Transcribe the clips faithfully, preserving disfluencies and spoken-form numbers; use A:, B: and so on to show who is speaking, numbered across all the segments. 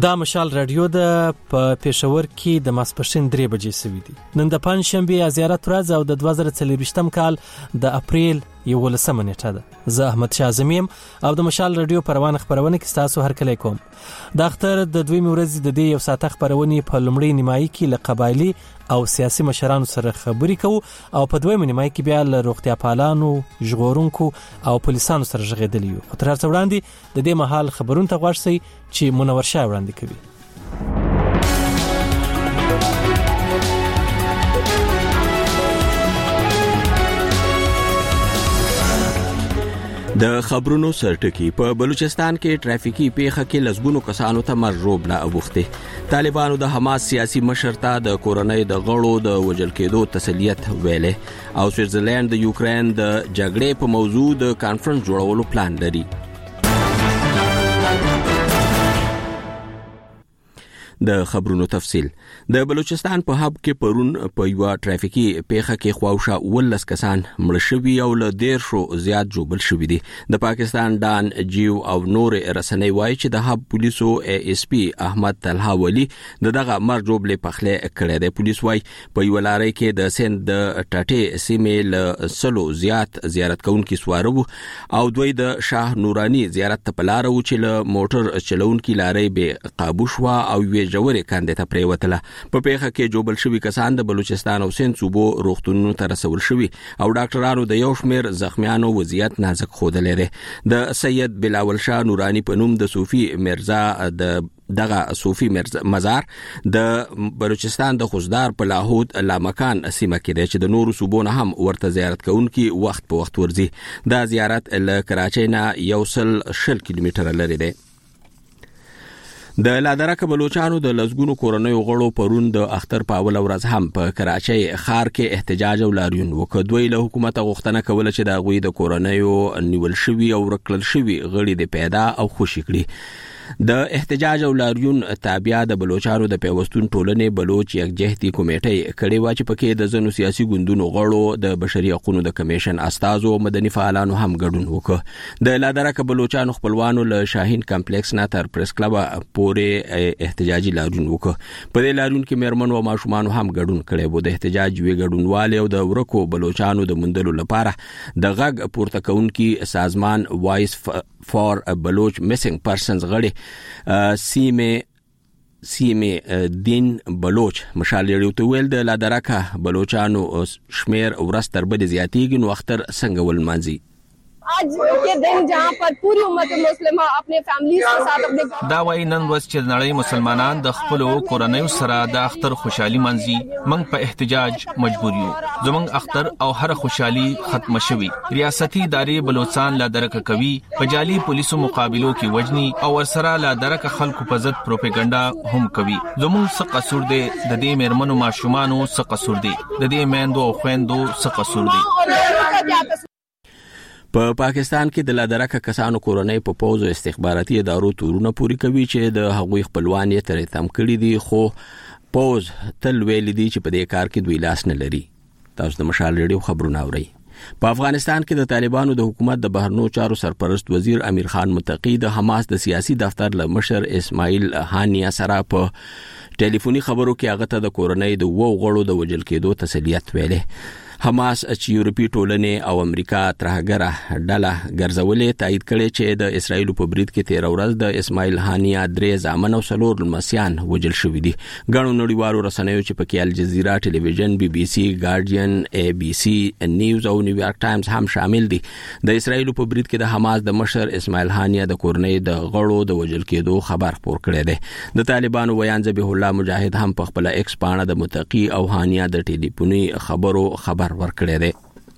A: دا مشال رادیو د په پېښور کې د ماسپښین درې بجې سوي دي. نن د پنځ شنبه زیارت ورځ او د دوه زره څلوېښتم کال د اپریل یولسمه نیټه ده. زه احمد شاه زمیم او د مشال رادیو پروانه خبرونه کې تاسو هرکلی کوم. د اختر د دوی ورځې د دې یو ساعت خبرونه په لومړی نیمایي کې له قبایلی او سیاسي مشرانو سره خبرې کوو او په دویمه نیمایي کې بیا له روغتیا پالانو، ژغورونکو او پولیسانو سره ژغېدلی یو. خو تر هر څه وړاندې د دې مهال خبرونه ته غوږ شئ چې منور شاه وړاندې کوي.
B: د خبرونو سرټکی په بلوچستان کې ټرافیکي پیښه کې لسګونو کسانو ته مرګ لا اوخته. طالبانو د حماس سیاسي مشر ته د کورنۍ د غړو د وژل کېدو تسلیت ویلې او سویټزرلند د یوکرين د جګړې په موضوع د کانفرنس جوړولو پلان لري. د خبرونو تفصیل. د بلوچستان په هب کې پرون په یو ټرافیکي پیښه کې خواوشا ولس کسان مړ شوي او له ډیر شو زیات جوړل شوي دي. د پاکستان ډان جیو او نور رسنۍ وایي چې د هب پولیسو ای اس پی احمد طلحه ولی دغه مرګ جوړلې پخله کړې ده. پولیس وایي په یو لارې کې د سند د ټاټې سیمې له سلو زیات زیارت کوونکي سوارو او دوی د شاه نورانی زیارت ته پلارو چې له موټر چلونکي لارې به قابو شو او وی جوړې کاندې ته پریوتله. په پیښه کې جوړل شوی کسان د بلوچستان او سند صوبو روغتونونو ته رسول شوی او ډاکټرانو د یو شمیر زخمیانو وضعیت نازک خوده لري. د سید بلاول شاه نورانی په نوم د صوفي مرزا د دغه صوفي مزار د بلوچستان د خوزدار په لاهود لامکان سیمه کې دی چې د نورو صوبونو هم ورته زیارت کوونکي وخت په وخت ورځي. دا زیارت له کراچۍ نه یو سل شل کیلومتره لري دی. د لادرکه بلوچانو د لزګونو کورنۍ غړو پرون د اختر په اول ورځ هم په کراچۍ ښار کې احتجاج او لاریون وکړ. دوی له حکومت غوښتنه کوله چې د غوي د کورنۍ نیول شوی او رکړل شوی غړي د پیدا او خوشی کړي. د احتجاج او لاریون تابع د بلوچانو د پیوستون ټولنې بلوچ یکجهتي کمیټې کړي و چې پکې د زنو سیاسي ګوندونو غړو د بشري حقوقو د کمیشن استازو او مدني فعالانو هم ګډون وکړ. د لادرکه بلوچانو خپلوانو له شاهین کمپلیکس نه تر پریس کلب پورې احتجاجي لاریون وکړ. په دې لاریون کې مېرمنو او ماشومان هم ګډون کړي وو. د احتجاج وی ګډونوال او د ورکو بلوچانو د مندلو لپاره د غږ پورته کوونکي سازمان وایس فار بلوچ میسنګ پرسنز غړي سیمه سیمه دین بلوچ مشال یو ویل د لادرکه بلوچانو شمیر ورځ تر بل زیاتیږي نو اختر څنګه ول مانځي.
C: आज के दिन जहां पर पूरी उम्मत मुस्लिमा अपने फैमिलीज के साथ अपने
D: دا وای نن ورځ چې نړۍ مسلمانان د خپل کورنۍ سره د اختر خوشحالي منځي. موږ په احتجاج مجبور یو. زموږ اختر او هر خوشحالي ختم شوي. ریاستي ادارې بلوچستان لا درک کوي په جالي پولیسو مقابلو کې وجني او ورسره لا درک خلکو په ضد پروپاګاندا هم کوي. زموږ څه قصور دی د دې مېرمنو ماشومانو څه قصور دی د دې میندو او خويندو څه قصور دی.
B: په پاکستان کې د لادرکه کسانو کورنۍ په پوز او استخباراتي ادارو تورونه پوری کوي چې د هغوی خپلوان یې ترې تم کړی دي خو پوز تل ویل دي چې په دې کار کې دوی لاس نه لري. تاسو د مشال ریډیو خبرونه اورئ. په افغانستان کې د طالبانو د حکومت د بهرنیو چارو سرپرست وزیر امیر خان متقی د حماس د سیاسي دفتر له مشر اسماعیل هانیه سره په ټلیفوني خبرو کې هغه ته د کورنۍ د وو غړو د وژل کېدو تسلیت ویلې. حماس چې یورپی ټولنې او امریکا ترهګره ډله ګرځولې تایید کړي چې د اسرایل په برید کې تیر ورځ د اسماعیل هانیه درې ځامن او څلور لمسیان وژل شوي دي. ګڼو نړیوالو رسنیو چې پکې الجزیره ټلویزیون، بي بي سي، ګارډین، اي بي سي نیوز او نیویارک ټایمز هم شامل دي. د اسرایل په برید کې د حماس د مشر اسماعیل هانیه د کورنۍ د غړو د وژل کېدو خبر خپور کړی دی. د طالبانو ویان ذبیح الله مجاهد هم په خپل ایکس پاڼه د متقی او هانیه د ټلیفوني خبرو خبر ورکړی دی.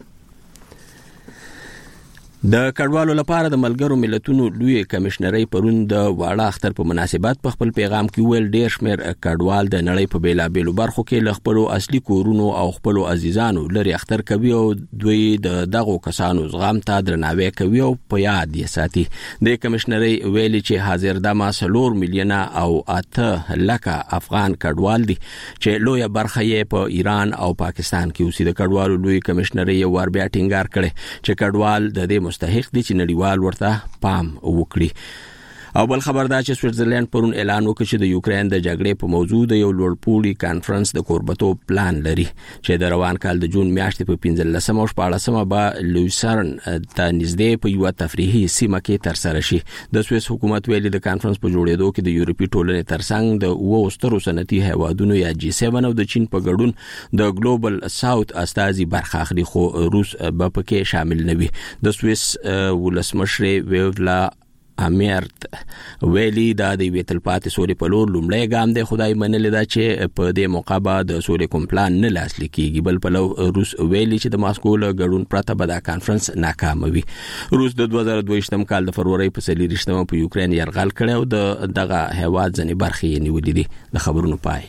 B: د کډوالو لپاره د ملګرو ملتونو لوی کمشنري پرون د واړه اختر په مناسبت په خپل پیغام کې ویل ډېر شمېر کډوال د نړۍ په بیلابېلو برخو کې له خپلو اصلي کورونو او خپلو عزیزانو لري اختر کوي او دوی د دغو کسانو زغم ته درناوی کوي او په یاد یې ساتي. د کمشنري ویلي چې حاضر دمه څلور میلیونه او اته لکه افغان کډوال دي چې لویه برخه یې په ایران او پاکستان کې اوسي. د کډوالو لوی کمشنري یو ور بیا ټینګار کړي چې کډوال د دې مستحق دي چې نړیوال ورته پام وکړي. او بل خبر دا چې سویټزرلند پرون اعلان وکړ چې د یوکرين د جګړې په موضوع د یو لوړپوړي کانفرنس د کوربتوب پلان لري چې د روان کال د جون میاشتې په پنځلسمه او شپاړسمه به لویسرن ته نږدې په یو تفریحي سیمه کې ترسره شي. د سویس حکومت ویلي د کانفرنس په جوړېدو کې د یورپي ټولنې ترڅنګ د اوو سترو صنعتي هیوادونو یا جی سیون او د چین په ګډون د ګلوبل ساوث استازي برخه اخلي، خو روس به پکې شامل نه وي. د سویس ولسمشر ویولا امیرت ویلی دا د ویتل پاتې سولې په لور لومړی ګام دی. خدای منل دا چې په دې موقع به د سولې کوم پلان نه لاسلیک کیږي. بل په لو روس ویلی چې د ماسکو له ګډون پرته به دا کانفرنس ناکام وي. روس د دوه زره دوه ویشتم کال د فروری په څلورویشتمه په یوکرين یرغل کړی او د دغه هیواد ځنې برخې نیولې دي. د خبرونو پای.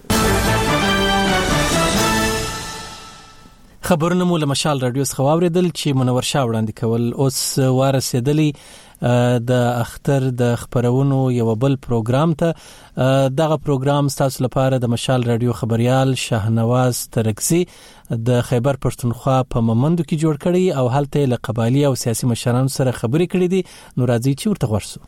A: خبرونه مو له مشال رادیو څخه واوریدل چې منور شاه وړاندې کول. اوس وارسېدلی د اختر د خبرونو یو بل پروګرام ته. دغه پروګرام تاسو لپاره د مشال رادیو خبريال شاهنواز ترکزی د خیبر پښتونخوا په ممندو کې جوړ کړی او هلته له قبایلی او سیاسي مشرانو سره خبرې کړې دي. نو راځي چې ورته ورسو.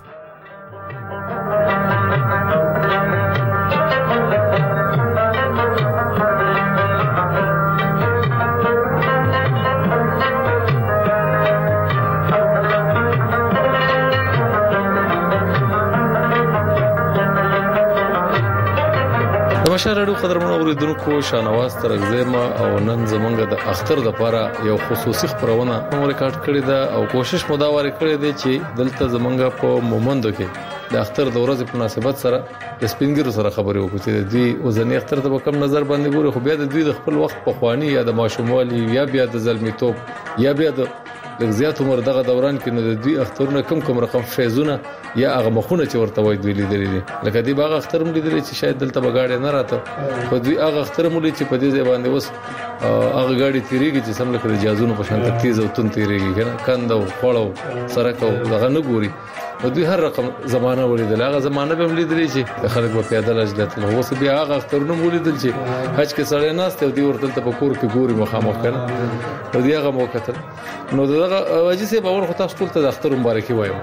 E: مشال رادیو قدرمنو اوریدونکو شاهنواز ترکزی ما او نن زمونږ د اختر د لپاره یو خصوصي خبرونه مو ریکارډ کړی دا او کوشش مو دا وری کړی دی چې دلته زمونږ په مومندو کې د اختر د ورځې په مناسبت سره د سپینګرو سره خبرې وکړو چې دوی وزنی اختر ته په کم نظر باندې ګوري، خو بیا د دوی د خپل وخت په خواني یا د ماشوموالي یا بیا د زلمیتوب یا بیا د لږ عمر دغه دوران کې نو د دوی اخترونه کم کم رقم فیزونه یا هغه مخونه چې ورته وای دوی لیدلې دي. لکه دی باغ اختر مو لیدلې چې شاید دلته بغاړې نه راته، خو دوی هغه اختر مو لیدل چې په دې ځای باندې وس هغه گاډي تیریږي چې سم لکه جازونو په شان تیز او تون تیریږي کنه، کند او خړو سره کو دغه نه ګوري. نو دوی هر رقم زمانہ ولیدل، هغه زمانہ به لیدلې چې خلک په پیاده لجدت نو اوس بیا هغه اخترونه ولیدل چې حج کې سړی ناشته دی ورته په کور کې ګوري مخامخ کنه. دوی هغه موکتل نو دغه واجی سه باور خو تاسو ټول ته د اختر مبارکي وایم.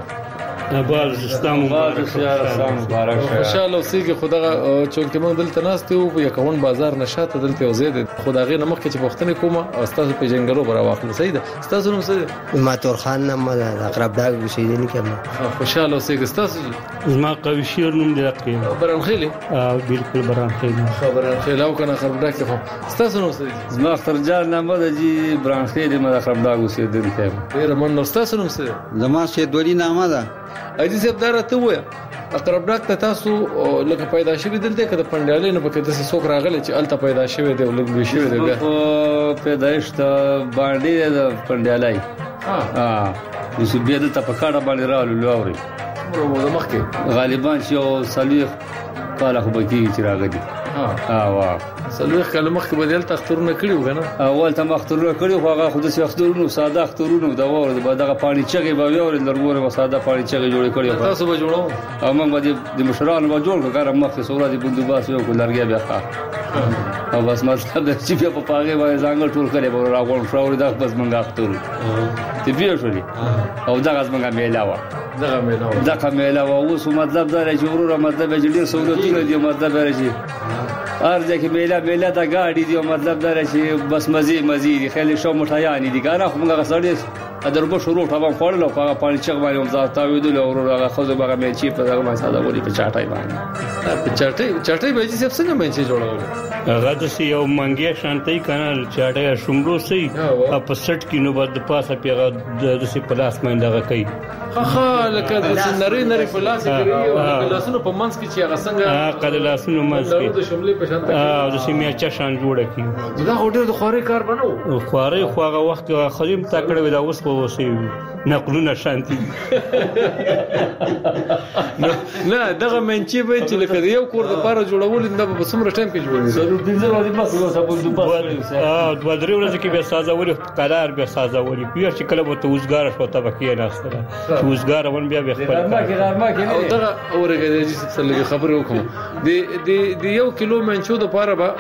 F: باز اسلام مبارک شه، اسلام مبارک شه.
E: ان شاء الله سیګه خدای چونکه موږ دلته ناشته او په یکون بازار نشاته دلته او زید خدای نه مخکې چې وختنه کومه استاد په جنګلو برا واخله سید استاد نو سید
G: ما تور خان نه مله اقرب دا وشیدنی کما.
E: ان شاء الله سیګه استاد
F: زما قوي شیر نوم دی راکې
E: بران خېلی
F: اه بالکل بران خېلی
E: خبران خېلا او کنه خرب داک خو استاد نو سید
F: زما اختر جان نه مده جی بران خېلی ما خرب دا وشیدنی کما.
E: ډیر من نو استاد نو سید
G: زما شه دولی نامه ده
E: اځي زب دارته وای اقرب ډاک ته تاسو لکه پیدا شوی دلته کده پندالې نه پکې د څوک راغلی چې الته پیدا شوی دی ولګ شوی دی بیا
F: پیدایش ته باندې د پندالای ها ها یوسف بیا د تپکاړه باندې رالو لوري
E: ورو مخکې
F: غالبا چې یو صلیخ کاله خو بکی چې راغلی ها ها وا
E: صلیخ کله مخکې بدل تخترونه کړیو کنه
F: اول ته مخترونه کړیو خو هغه خود سي اخترونه ساده اخترونه دا وره د دغه پانی چغې به وره لرګوره ساده پانی چغې جوړ کړیو
E: تاسو به جوړو
F: او موږ د مشرانو به جوړ کړو مخکې سورا دي بندوباس یو کولرګیا بیا ښه او بس مطلب د چې په پاګه باندې ځانګړ ټول کړي به راغون شاور دا بس موږ اختر ته بیا شولې او دا غز موږ میلاوه
E: دغه میلاوه
F: دغه میلاوه اوس مطلب دا چې ورور مطلب چې ډیر سہولتونه دي مطلب راځي ارزه کې میلا میلا دا گاډي دی مطلب دا چې بس مزي مزي دي خېل شو مټایانی دي ګانه خو موږ غسړې ادربو شروع ټاوم خورل او هغه پانی چغ باندې هم ځا تاویدل او هغه خو به مې چی په دغه ما ساده ولي په چاټای باندې
E: په چاټای چاټای به چې څنګه مې چې جوړول
F: هغه د سی یو منګي شانتي کنه چاټای شومرو سي په سټ کې نو بد پاسه پیغه د سی پلاس باندې هغه کوي
E: خا لکه د نری نری پلاس کوي او لاسونو په منځ کې چې هغه څنګه
F: ها کله لاسونو منځ کې
E: د شملې په شان
F: اه د سی میچا شان جوړه کی
E: دا هوټل د خوري کار بنو
F: خوري خو هغه وخت خدیم تا کړو دا اوس په وسی نقلونه شانتي
E: نه دغه منچي به چې لکه یو کور د پاره جوړول د په سمره ټایم کې جوړول
F: ضرور دي ضروري بس یو سبب د بس اه د بدري ورځ کې به سازوري قرار به سازوري بیا چې کله به توزګار شو ته بکې نه سره توزګار ون بیا به خپل
E: ما کې غار ما کې او دغه اورګه چې څه خبره وکم دی دی یو کیلو منچو د پاره به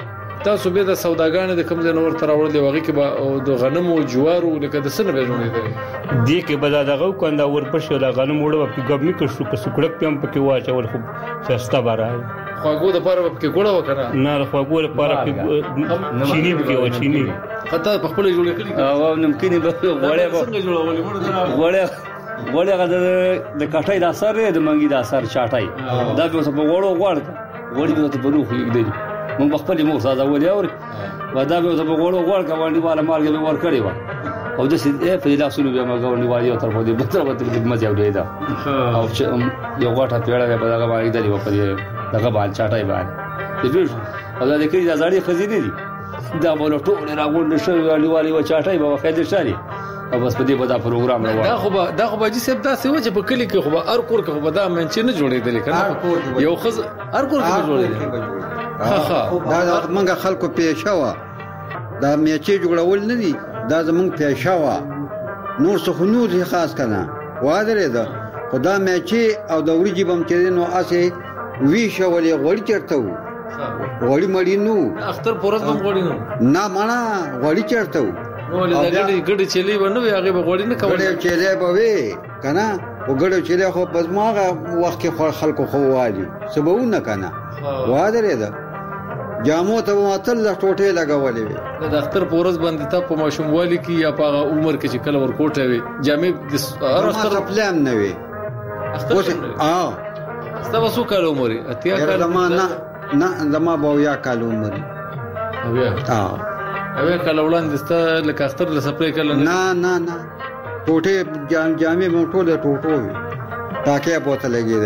E: تاسو به د سوداګانې د کم ځای نور تر اورلې وږي کې به د غنمو جوارو لکه د سن به جوړېدل
H: دي کې به دغه کوند ورپښه د غنم وړو په ګبني کې شو په سکړک په هم پکې واچول خو سستا بارای
E: خواګو د پاره په کې ګوړه وکړه
H: نه خواګو د پاره په چيني کې و چيني
E: خطا په خپل جوړ کړی
F: او نمکینی به غوړې څنګه جوړولې غوړې غوړې غد د کټای د اثر د منګي د اثر چاټای دا به په غوړو غوړ غوړې به ته بنو خو دی مونږ خپل مور ساده ولې اور ودا به ته په غوړو غوړ کا باندې والا مارګ به ور کړی و او د سې په لاسونو به ما غوړې وایي تر په دې بتر بتر د مزه وډې دا او یو غوټه پیړه به دغه باندې دی په دې دغه باندې چاټای باندې دې او دا د کړي د ځاړي خزینه دي دا بوله ټول راغونډ شوی والی و چاټای به خیر شاري او بس په دې په دا پروګرام راوړل
E: دا خو به دا خو به چې سب دا څه و چې په کلی کې خو به هر کور کې خو به دا منچ نه جوړېدل کنه یو خز هر کور کې جوړېدل ها ها
G: دا منګه خلکو پیښه وا دا میچې جوړول نه دي دا زمونږ پیښه وا نور څه خو نور خاص کنه وادره ده خدا میچې او د وریجې بم چې نو اسه وی شولې غوړی چرته وو غوړی مړی نو
E: اختر پورز بم غوړی نو
G: نه مانا غوړی چرته وو
E: ولې دا ګډي ګډي چلی ونه وي هغه به غوړی نه کول
G: ګډي چلی به وي کنه او ګډي چلی خو پس ماغه وخت کې خلکو خو والی سبونه کنه وادره ده جامو ته ماتل ټوټه لګولې وي
E: د اختر پورز باندې ته په ماشوم والی کې یا په عمر کې چې کله ور کوټه وي جامې د هر اختر
G: پلان نه وي
E: اختر
G: اه
E: ستا وسو کال عمر اتیا کال
G: زمانہ نه زما به یا کال عمر
E: او یا
G: اه
E: اوی کله وړاندې ستا لکه اختر له سپری کله
G: نه نه نه ټوټه جامې مو ټوله ټوټو وي تاکه بوته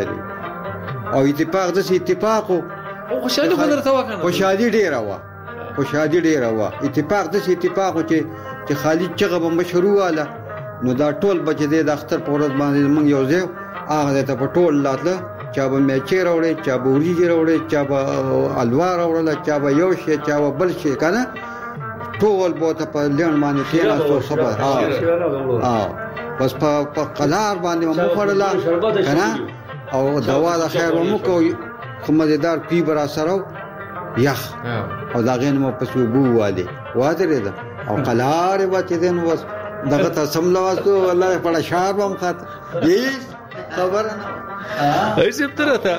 G: لګېدل او اتفاق د اتفاق
E: او خوشالي خبره تا وکنه
G: خوشالي ډیره وا خوشالي ډیره وا اتفاق د اتفاق چې چې خالد چغه به مشروع واله نو دا ټول بچ دې د اختر په ورځ باندې موږ یو ځای هغه ته په ټول لاته چا به میچې راوړې چا به وریجې راوړې چا به الوا راوړله چا به یو شی چا به بل شی کنه ټول بوته په لړ باندې کېناستو خبر ها ها بس په قلار باندې مو خړلا کنه او دوا د خیر مو کو خمددار پی برا سره یخ او دا غین مو پسو بو واله واده ده او قلار وچ دین وس دغه ته سملاوستو والله په شهر بم خاط دې خبر نه
E: ایسه تر ته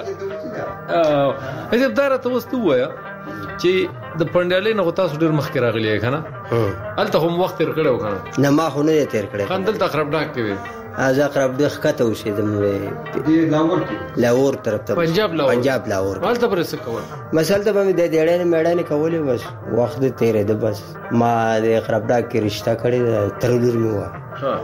E: اه ایسه دار ته وستو ویا چې د پندالې نه تاسو ډیر مخکې راغلی کنه الته هم وخت تیر کړو کنه
G: نه ما خو نه تیر کړی
E: خندل تقرب ډاک کوي
G: از اقرب د خطه وشي د لاور لاور طرف ته
E: پنجاب لاور
G: پنجاب لاور
E: حالته پر څه کول
G: مثلا ته به د ډېړې میړانه کولې بس وخت تیرې ده بس ما د اقرب ډاک کې رشتہ کړی تر لور مې وا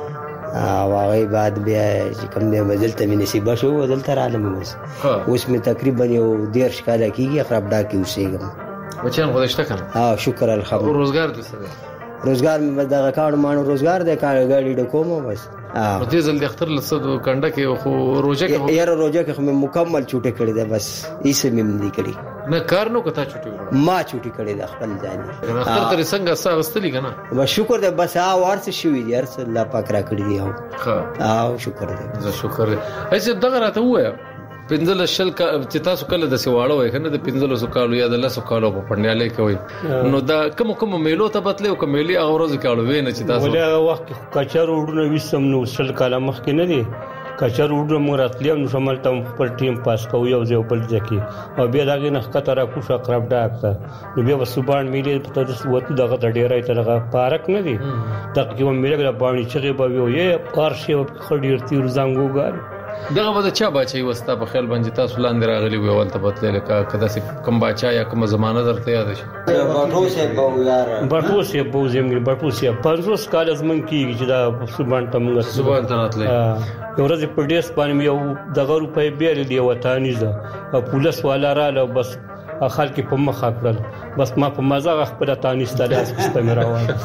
G: ها او هغه بعد بیا چې کوم دې بدلته مې نصیب شو بدلته عالم بس اوس مې تقریبا یو ډیر شکاله کیږي اقرب ډاک کې اوسېږم
E: بچان خودشته کنه
G: ها شکر الحمدلله
E: روزګار دې سره
G: روزګار مې دغه کار مانو روزګار دې کار غاډي ډکوم بس
E: اه دې ځل د اختر لسدو کنده کې خو روزه کې
G: یاره روزه کې مې مکمل چوټه کړې ده بس ایسه مې نه کړې
E: نه کار نو کته چوټي وړه
G: ما چوټي کړې ده خپل ځان
E: اختر تر څنګه ساغستلی کنه
G: بس شکر ده بس ها ورڅ شوې دي هر څه الله پاک را کړی دی
E: ها
G: او شکر ده
E: زه شکر ایسه دغه راته وایا پنځل شل کا چې تاسو کله د سیواړو وای کنه د پنځل سو کالو یا د لاسو کالو په پړنیاله کوي نو دا کوم کوم میلو ته بتلې او کوم میلي هغه ورځ کالو وینې چې تاسو
H: ولې وخت کچر وډونه وسم نو شل کاله مخ کې نه دي کچر وډو مراتلیم نو شمال ته خپل ټیم پاس کوي او ځو بل ځکه او بیا دغه نه خطر کو شو قرب ډاکته نو بیا وسوبان میلي په تاسو وته دغه ډیرای ته دغه پارک نه دي دغه کوم میلي باندې چې به وي پارشي خډیر تیر زنګو ګار
E: دغه به چا بچي وستا په خیال باندې تاسو لاندې راغلي وي ول ته بتلې لکه کدا سي کم بچا یا کوم زمانہ درته یاد شي
G: باټو سه بو یار
H: باټو سه بو زمګ باټو سه پنځوس کال زمن کیږي چې دا سبحان ته موږ
E: سبحان ته راتلې
H: یو ورځ په ډیس باندې یو دغه روپې بیل دی وطني زه او پولیس والا را له بس خلک په مخ کړل بس ما په مزه خپل تانی ستاله اس په راوړل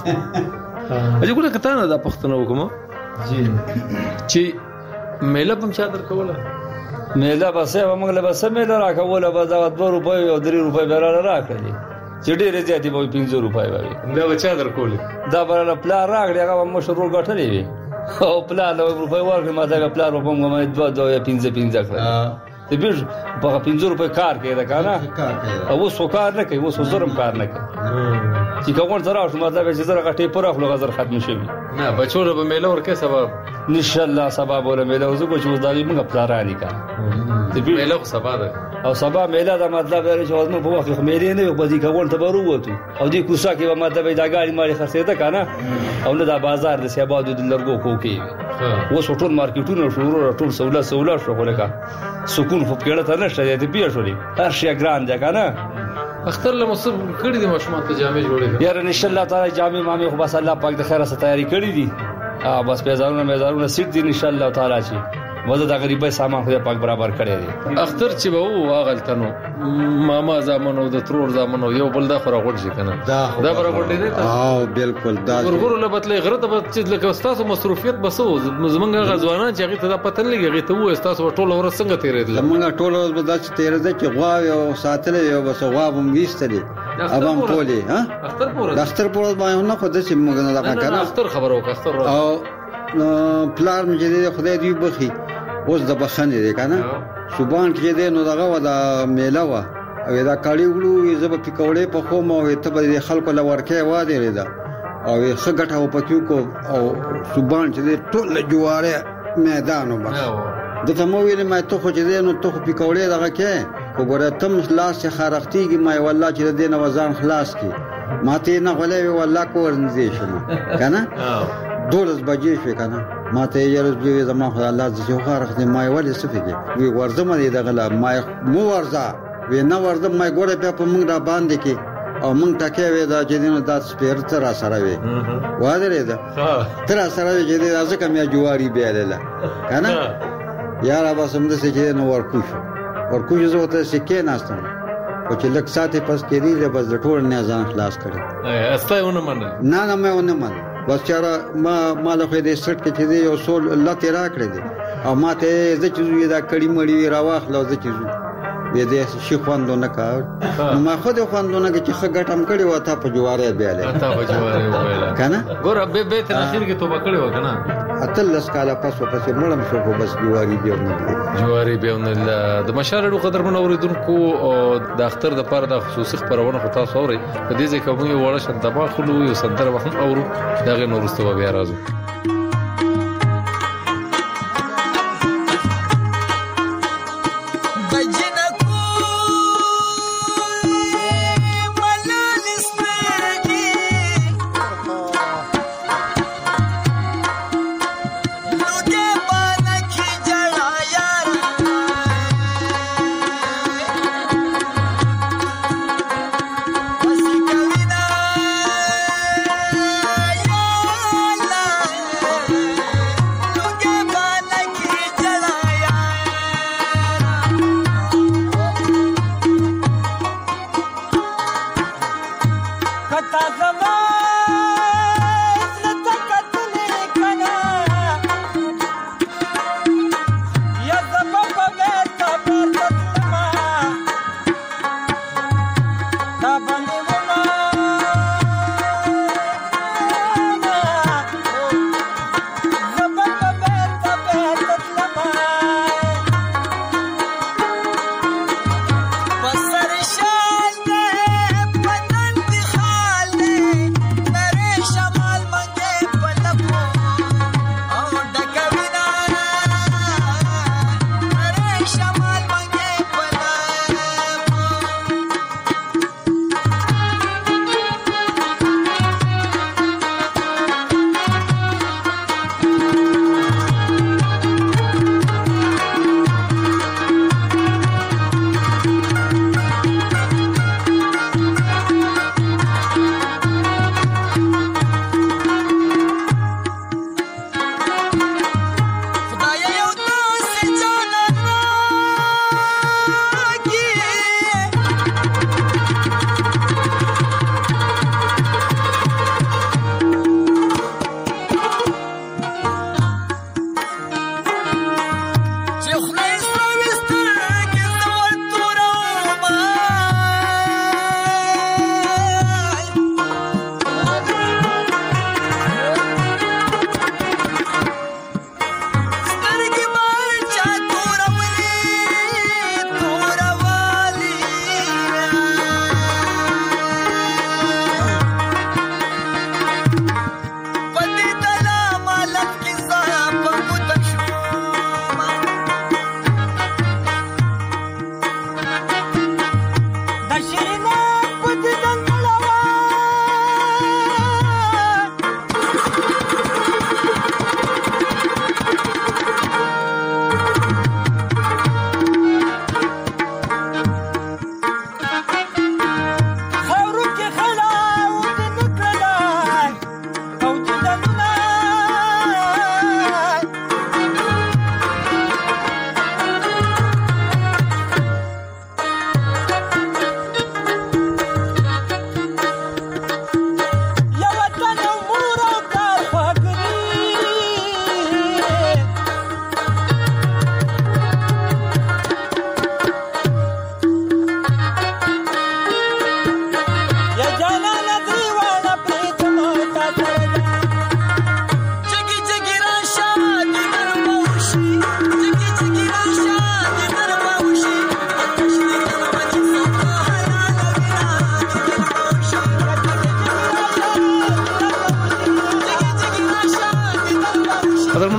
E: اجه ګوره کته نه د پښتنو کوم جی چې میله په چا در کوله
F: میله بسې موږ له بسې میله راکوله به دا دوه روپۍ او درې روپۍ به را راکړي چې ډېرې زیاتې به پنځه روپۍ به
E: دا بچا در کولې
F: دا به پلار راکړي هغه مشرور ګټلې وي او پلار له روپۍ ورکړي ما دا پلار په موږ دوه دوه پنځه پنځه کړل ته بیج په پنځه روپے کار کوي دا کنه او اوس کار نه کوي اوس زرم کار نه کوي چې کوم سره شو مطلب چې زره غټي پر خپل غزر ختم شي
E: نه بچو له میله ورکه سبب
F: ان شاء الله سبب ولا میله زه کو چې دا موږ پلارانی کا
E: ته میله سبب
F: او سبا میله دا مطلب دی چې اوس موږ په وخت میله نه په دې کوم ته ورو او دې کوڅه کې مطلب دا غاړي مالي خرڅه ده کنه او نه دا بازار د سیابادو د لرګو کوکی اوس ټول مارکیټونو شروع ټول سہولت سہولت شو ولکه سکون خو کېړه ته نشته دې بیا شولې هر شي ګران ده کنه
E: اختر له مصب کړي دي مشمات ته جامې جوړې
F: یار ان شاء الله تعالی جامې مامې خو بس الله پاک د خیره سره تیاری کړې دي ا بس پیزارونه میزارونه سیټ دي ان شاء الله تعالی شي وزه د غریبۍ سامان خو پاک برابر کړی دی
E: اختر چې به وو واغلتنو ماما زامنو د ترور زامنو یو بل دا خره غوډ شي کنه دا بره غوډ دی ته
G: اه بالکل دا
E: ورغور له بتلې غره ته چې لکه استاد مصروفیت بسو زمونږ غزوانان چې هغه ته پته نه لګي ته وو استاد ټول ور څنګه تیرېدل
G: زمونږ ټول ور بدا چې تیرېدل چې غوا یو ساتلې یو بس غوا بم ویستلې ابم ټولې ها
E: اختر پور
G: اختر پور باندې نه خو د چې موږ نه دا کنه
E: اختر خبرو کا اختر
G: او پلار مې دې خدای دې بخي اوس د بخښنې دی کنه صبحان کې دې نو دغه ودا میله وا او دا کاړي وړو زب پکوړې په خو مو ته به خلکو لورکه وا دی ردا او خګټه او پکیو کو او صبحان چې ټول جواره میدان وبخ د تمو ویل ما ته خو چې نو ته پکوړې دغه کې وګوره تم لاس خارختيږي ما والله چې دې نو وزن خلاص کی ماته نه غلې والله کو ورنځي شنو کنه دولس بجې شو کنه ماته یې رځي زما خدای الله دې خو خارخ دې ما ولې سفیږي وی ورزم دې دغه لا ما مو ورزا وی نه ورزم ما ګوره په موږ را باندې کې او موږ ټکه وې دا چې دینو د سپیر تر سره وې وادره ده تر سره وې چې دا ځکه مې جواری بیاله کنه یار ابا سم دې چې نو ورکوش ورکوش زه ته سکه ناستم او چې لک ساتي پس کې دی بس د ټول نه ځان خلاص کړي
E: اصله ونه من
G: نه نه مې ونه من بس چاره ما مال خو دې سټ کې چې دی یو سول الله تیرا کړی دی او ما ته زه چې دا کړي مړی راواخلو زه چې وې دې شي خواندو نه کار نو ما خو دې خواندو نه چې خګټم کړي وته په جواره بیاله
E: ته په جواره ویلا
G: کنه
E: ګور به به تر اخر کې توبه کړي و کنه
G: اتلس کاله پس پس مړم شو خو بس جواری دی
E: جواری به نه د مشارړو قدر منوریدونکو د اختر د پاره د خصوصي خبرونه خو تاسو اوري په دې ځکه موږ وړه شت دباخلو یو صدر وخت اورو دغه نورسته بیا راځو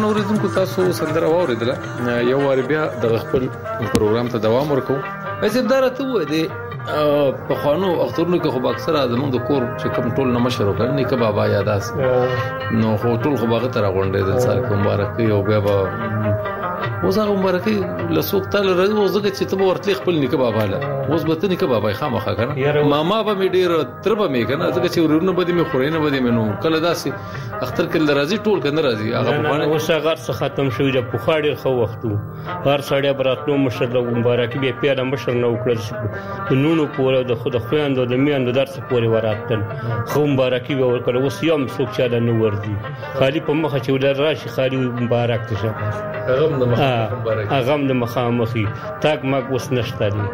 E: اوریدونکو تاسو سندره واوریدله یو وار بیا د خپل پروګرام ته دوام ورکو. ایسه دارته و دي په خوانو اخترونو کې خو اکثره زموږ د کور چې کوم ټول نه مشر وکړ نه کبا بابا یاداس نو خو ټول خو باغ تر غونډې د سال کوم مبارک یو بیا به وزغه مبارکي لسوق تل راځي وزګه چې ته ورتلی خپل نیکه بابا له اوس به ته نیکه بابا خامخا کنه ماما به مې ډیر تربه مې کنه ځکه چې ورونه بده مې خورینه بده مې نو کله داسي اختر کله راځي ټول کنه راځي هغه په باندې اوس هغه څه ختم شوی د پوخاړي خو وختو هر سړی براتلو مشر له مبارکي به پیاله مشر نو کړل نونو پوره د خود خويندو د میاندو درس پورې وراتل خو مبارکي به ورکړ اوس یم څوک چا د نو وردی خالی په مخه چې ولر راشي خالی مبارک ته شه اغم د مخامخي تاک ماک وس نشته دي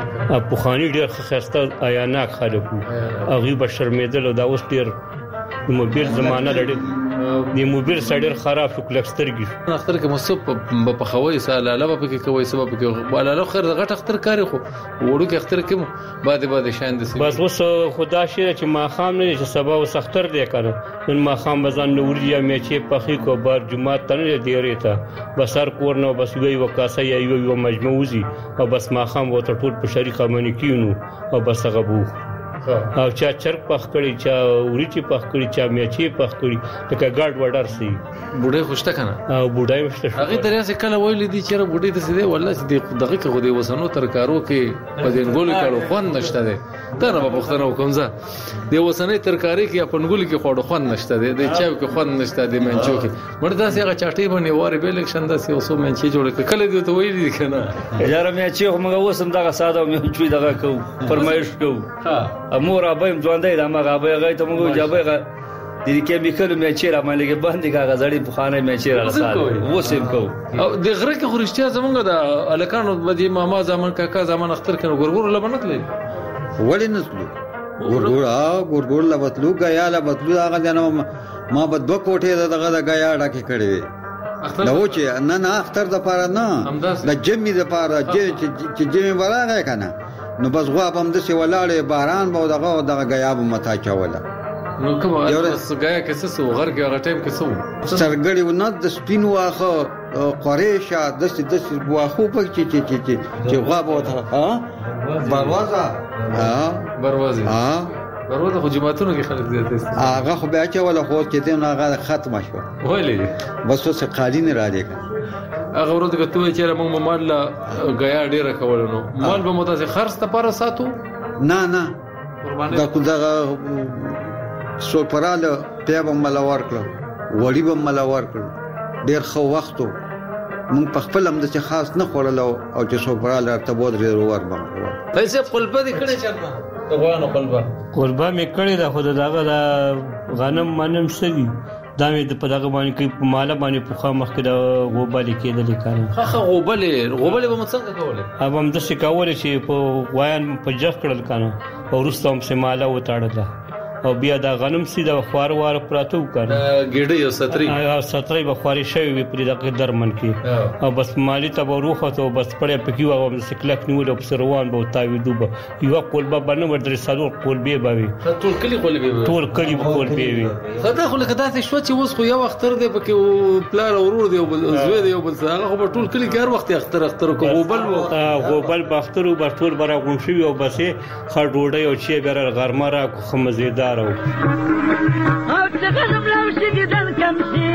E: په خاني ډېر خسته عیاناک خلکو اغي بشر مېدل دا اوس ډېر موبایل زمانہ لري د موبایل سړی خراب شو کلکسترګي اختر کې مصب په خوي ساله لبه په کې کوي سبب کې ولا خیر غټ اختر کاری خو وړو کې اختر کې بعد بعد شاند سي بس وس خدا شي چې ما خام نه چې سبا وس اختر دی کړه نن ما خام بزن نوریا مې چې پخې کو بار جمعه تنه دی ریته بسر کور نو بس وی وکاسه یا یو مجموعي او بس ما خام وته ټول په شریکه منی کینو او بس غبو او چا چرګ پخ کړي چا وریچی پخ کړي چا میچی پخ کړي لکه ګاډ وډر سي بوډای خوشته کنه او بوډای مشته هغه دریا سه کله ویل دي چې بوډای ته سي والله چې دغه کې غوډي وسنو ترکارو کې په دنګول کړه خوان نشته ده دا نه په پښتنو کومزه دی وسنې ترکاری کې په نګول کې خوړ خوان نشته ده د چاو کې خوان نشته ده منچو کې مردا سي هغه چاټي باندې واره به الیکشن داسي اوسو منچي جوړ کله دی ته ویل دي کنه یاره مې چې موږ وسم دغه ساده مې چوي دغه کو فرمایش کو ها امور ابایم ځوندې دا ما غابې غي ته موږ جابې غ دي کیمیکل مې چیرې باندې کې باندې کا غزړې په خانه مې چیرې راځي وسم کو او د غره کې خورشتیا زمونږ د الکانو بدی ماما زمان کاکا زمان اختر کنه ګورګور لبنت لري
G: ولې نسلو ګورګور ا ګورګور لبتلو غیا لبتلو هغه جنو ما بد دوه کوټه دغه د غیا ډکه کړې نو چې نه نه اختر د پاره نه د جمی د پاره چې جمی وراغه کنه نو بس غوا بم د سی ولاړې باران به دغه دغه غیا به متا چوله
E: نو کوم بس غیا کې څه سو غر کې هغه ټیم کې سو
G: سرګړی و نه د سپینو واخه قریشه د څه د څه واخو په چې چې چې چې غوا به وته ها بروازه ها
E: بروازه ها بروازه خو جماعتونو کې خلک زیات دي
G: هغه خو بیا چې ولا خو چې دین هغه ختم شو
E: وایلې
G: بس څه قالین را دي
E: هغه ورته کته چې موږ مال غیا ډیره کولنو مال به متاسه خرڅ ته پر ساتو
G: نه نه دا کو دا سو پراله پیابه ملوار کړ وړي به ملوار کړ ډیر خو وختو مونږ په خپل هم د خاص نه خورلو او چې سو پراله ارتباط ډیر ور باندې
E: پیسې قلبه دې کړې چرته ته غوانو قلبه
H: قلبه مې کړې دا خو دغه د غنم منم سوي دا مې په دغه باندې کې په مال باندې په خامخ کې د غوبل کېدل کار
E: خه غوبل غوبل به مڅنګه کوله
H: اب هم د شکاوله چې په وایان په جخ کړل کنه او رستم سماله وتاړل او بیا دا غنم سي د خوار وار پراتو کړه
E: ګډي او ستري
H: او ستري به خواري شوی په دغه درمن کې او بس مالی ته وروخه ته بس پړې پکې و او سکلک نیول او سروان به تاوي دوبه یو قلبه باندې ورته سالو قلبه باوي
E: ټول کلی قلبه
H: ټول کلی قلبه وي
E: خدای خو لکه داسې شو چې اوس خو یو اختر دی پکې پلار اورور دی او زوی دی او بل هغه خو ټول کلی هر وخت اختر اختر کو غوبل غوبل باختر او ټول برا غونشي او بسې خړ ډوډۍ او چې ګر غرمه را خمزیدار او
I: څنګه نو شي دل کم شي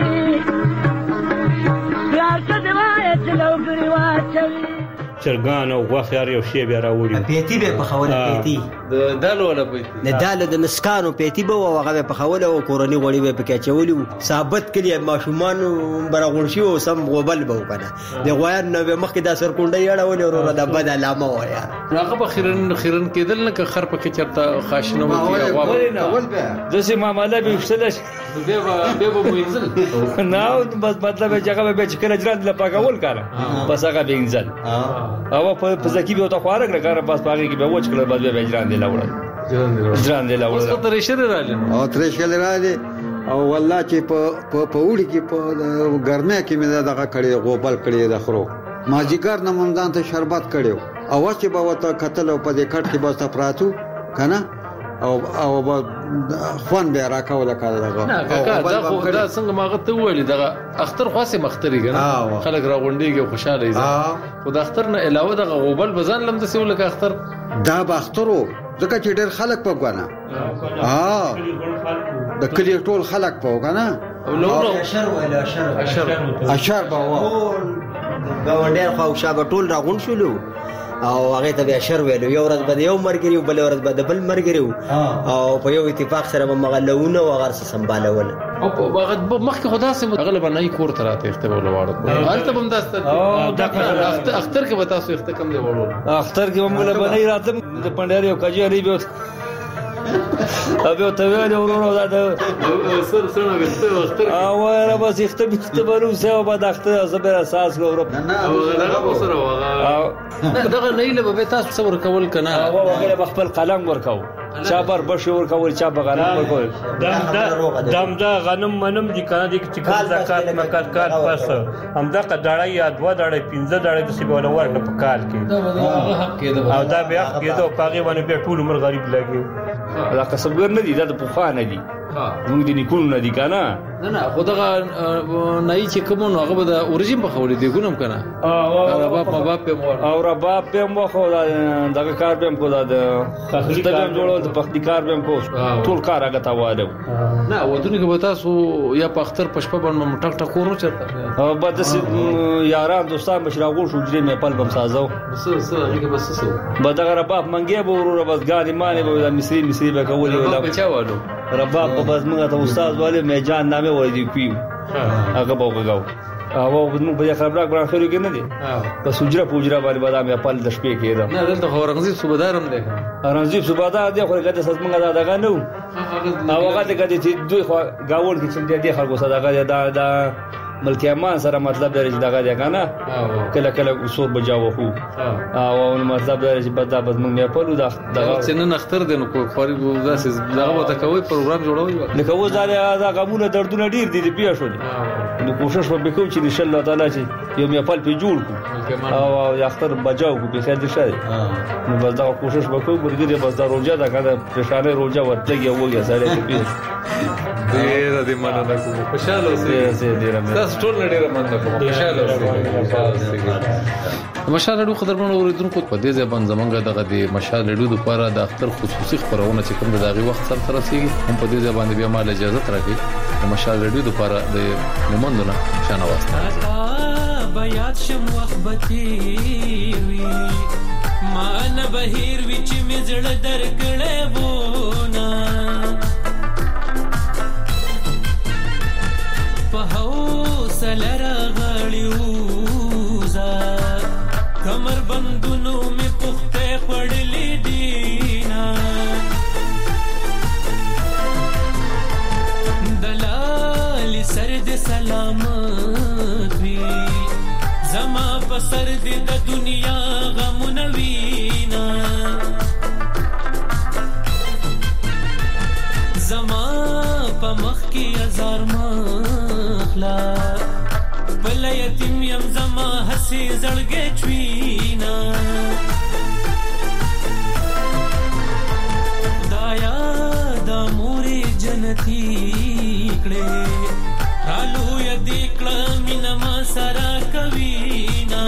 I: بیا څه دی وای چې لو ګری واچوي
H: چرګان او غوښه یو شی بیا راوړي
J: پیتی به په خوله پیتی
E: د دالو ولا پیتی
J: د دالو د مسکانو پیتی به او هغه په خوله او کورنی غوړي به پکې چولي ثابت کړي ماشومان برغونشي او سم غوبل به وکنه د غوایان نو مخکې د سر کونډه یړول ورو د بد علامه ویا
E: هغه په خیرن خیرن کېدل نه خر پکې چرته خاشنه وتی
F: غوا د سي معاملې به وشتل
E: به به به وینځل
F: نو بس مطلب چې هغه به چې کله جرات لپاګول کاره بس هغه به وینځل او په ځکه به تا خواره کړه کار پاس پاګه کې به وچ کړه بعد به اجران دی لاوړل اجران دی لاوړل
E: اوس ته رشر راځي
G: او ترشل راځي او والله چې په په وړي کې په ګرمه کې مې دغه کړي غوبل کړي د خرو ماجیګر نه مونږ ته شربت کړو او چې به وته قتل او په دې کټ کې به تاسو پراتو کنه او او خوان به راکاوله کاله دغه
E: نه کاکا دا خو دا څنګه ماغه ته ویل دغه اختر خاصه مختري کنه خلک راغونډيږي خوشاله دي خو د اختر نه علاوه دغه غوبل بزن لم د سیول کا اختر
G: دا باخترو ځکه چې ډېر خلک په غوانا ها د کلی ټول خلک په غوانا
J: نو اشر ولا اشر
E: اشر
G: اشر به و
J: غونډیر خو شابه ټول راغون شولو او هغه ته اشر ویلو یو ورځ به یو مرګري بل ورځ به بل مرګري او په یو اتفاق سره مغلونه او غرس سمبالول
E: او هغه مخکې خدا سم غالبا نه کور تراته اختبار ولاړ هلته بم داسته
H: او دا
E: اختر کې به تاسو اخته کم دی وړو
F: اختر کې هم له بنای راتم د پنداري او کجوري به ابه ته ویل ورونو دا
E: سر سر وخت اختر
F: او را بس اختبار اختبارو سه او بعد اختر زبر اساس غوړو
E: نه هغه سره هغه دغه نه له به تاسو صبر کول کنه
F: او هغه خپل قلم ورکاو چا بر بشو ورکول چا بغنم ورکول
H: دم دا دم دا غنم منم دي کنه دي چې کال زکات مکات کال پاس هم دا قډړای یا دوا دړې پنځه دړې د سی بوله ورته په کال کې
E: حق کې
H: او دا بیا کېدو پاغي باندې به ټول عمر غریب لګي
F: دا کسبګر نه دي دا د پوخا نه دي موږ دي نکول نه دي کنه
E: نه نه خدغه نه چې کوم نو هغه د اوريجين بخولې دی ګونم کنه او رباب مباب په مور
F: او رباب په مو خو دا کار به کو دا د تخلیق جوړو د پختی کار به کو ټول کار هغه تا واده
E: نه ودونه کې به تاسو یا په اختر پښپ باندې مټک ټکورو چرته
F: او بعد یاران دوستان مشراغو شو جری مې پل بم سازو
E: بس بس هغه بس سو
F: بعد رباب منګي به ورو بس ګانی مانه به مصری مصری به کولې ولا
E: بچاوالو
F: رباب په بس موږ ته استاد والے مې جان نامه وای دی پیو هغه به وګاو او موږ په خبر راغبر خوري کې نه دي په سوجره پوجره باندې بادام یا پل د شپې کېده
E: نه دلته اورنګزیب صوبدارم دی
F: اورنګزیب صوبدار دی خو هغه د سزمنګ دا دغه نو او هغه د کدي چې دوی خو گاول کې چې دی خلکو صدقه دا دا ملکیامان سره مطلب درې دغه دی کنه کله کله اصول بجاو خو او مطلب درې بدا بد موږ نه پلو دا
E: دغه څنګه نختر دي نو خوري داسې دغه وته کوي پروګرام جوړوي
F: لکه و زاره دا غمونه دردونه ډیر دي بیا شو نو کوشش وکړو چې ان شاء الله تعالی چې یو مې خپل په جوړ کو او یا اختر بجاو کو به خیر دي شه نو بس دا کوشش وکړو ګرګي بس دا روزه دا کنه پرشانه روزه ورته یو وګیا سره دې
E: ډیر دې مننه کوم خوشاله اوسئ تاسو ټول ډیر مننه کوم خوشاله اوسئ مشال لډو قدرمن اوریدونکو په دې ځبان زمونږ دغه د مشال لډو لپاره د اختر خصوصي خبرونه چې کوم د دغه وخت سره ترسيږي هم په دې ځبان بیا مال اجازه راکړي د مشال لډو لپاره د مومندونه شانه واسطه
K: بیات شم وخبتی وی ما نه بهیر وی چې مزړ درکړې وونه په حوصله راغلیوزا کمر بندونو می پخته خړلې دینا دلال سر دې سلامت وی زما په سر دې د دنیا غمونه وینا زما په مخ کې هزار مخلا بل یتیم یم زما حسی زړګې چوینا دایا د مورې جنتی کړه رالو یدې کړه مینا ما سره کوینا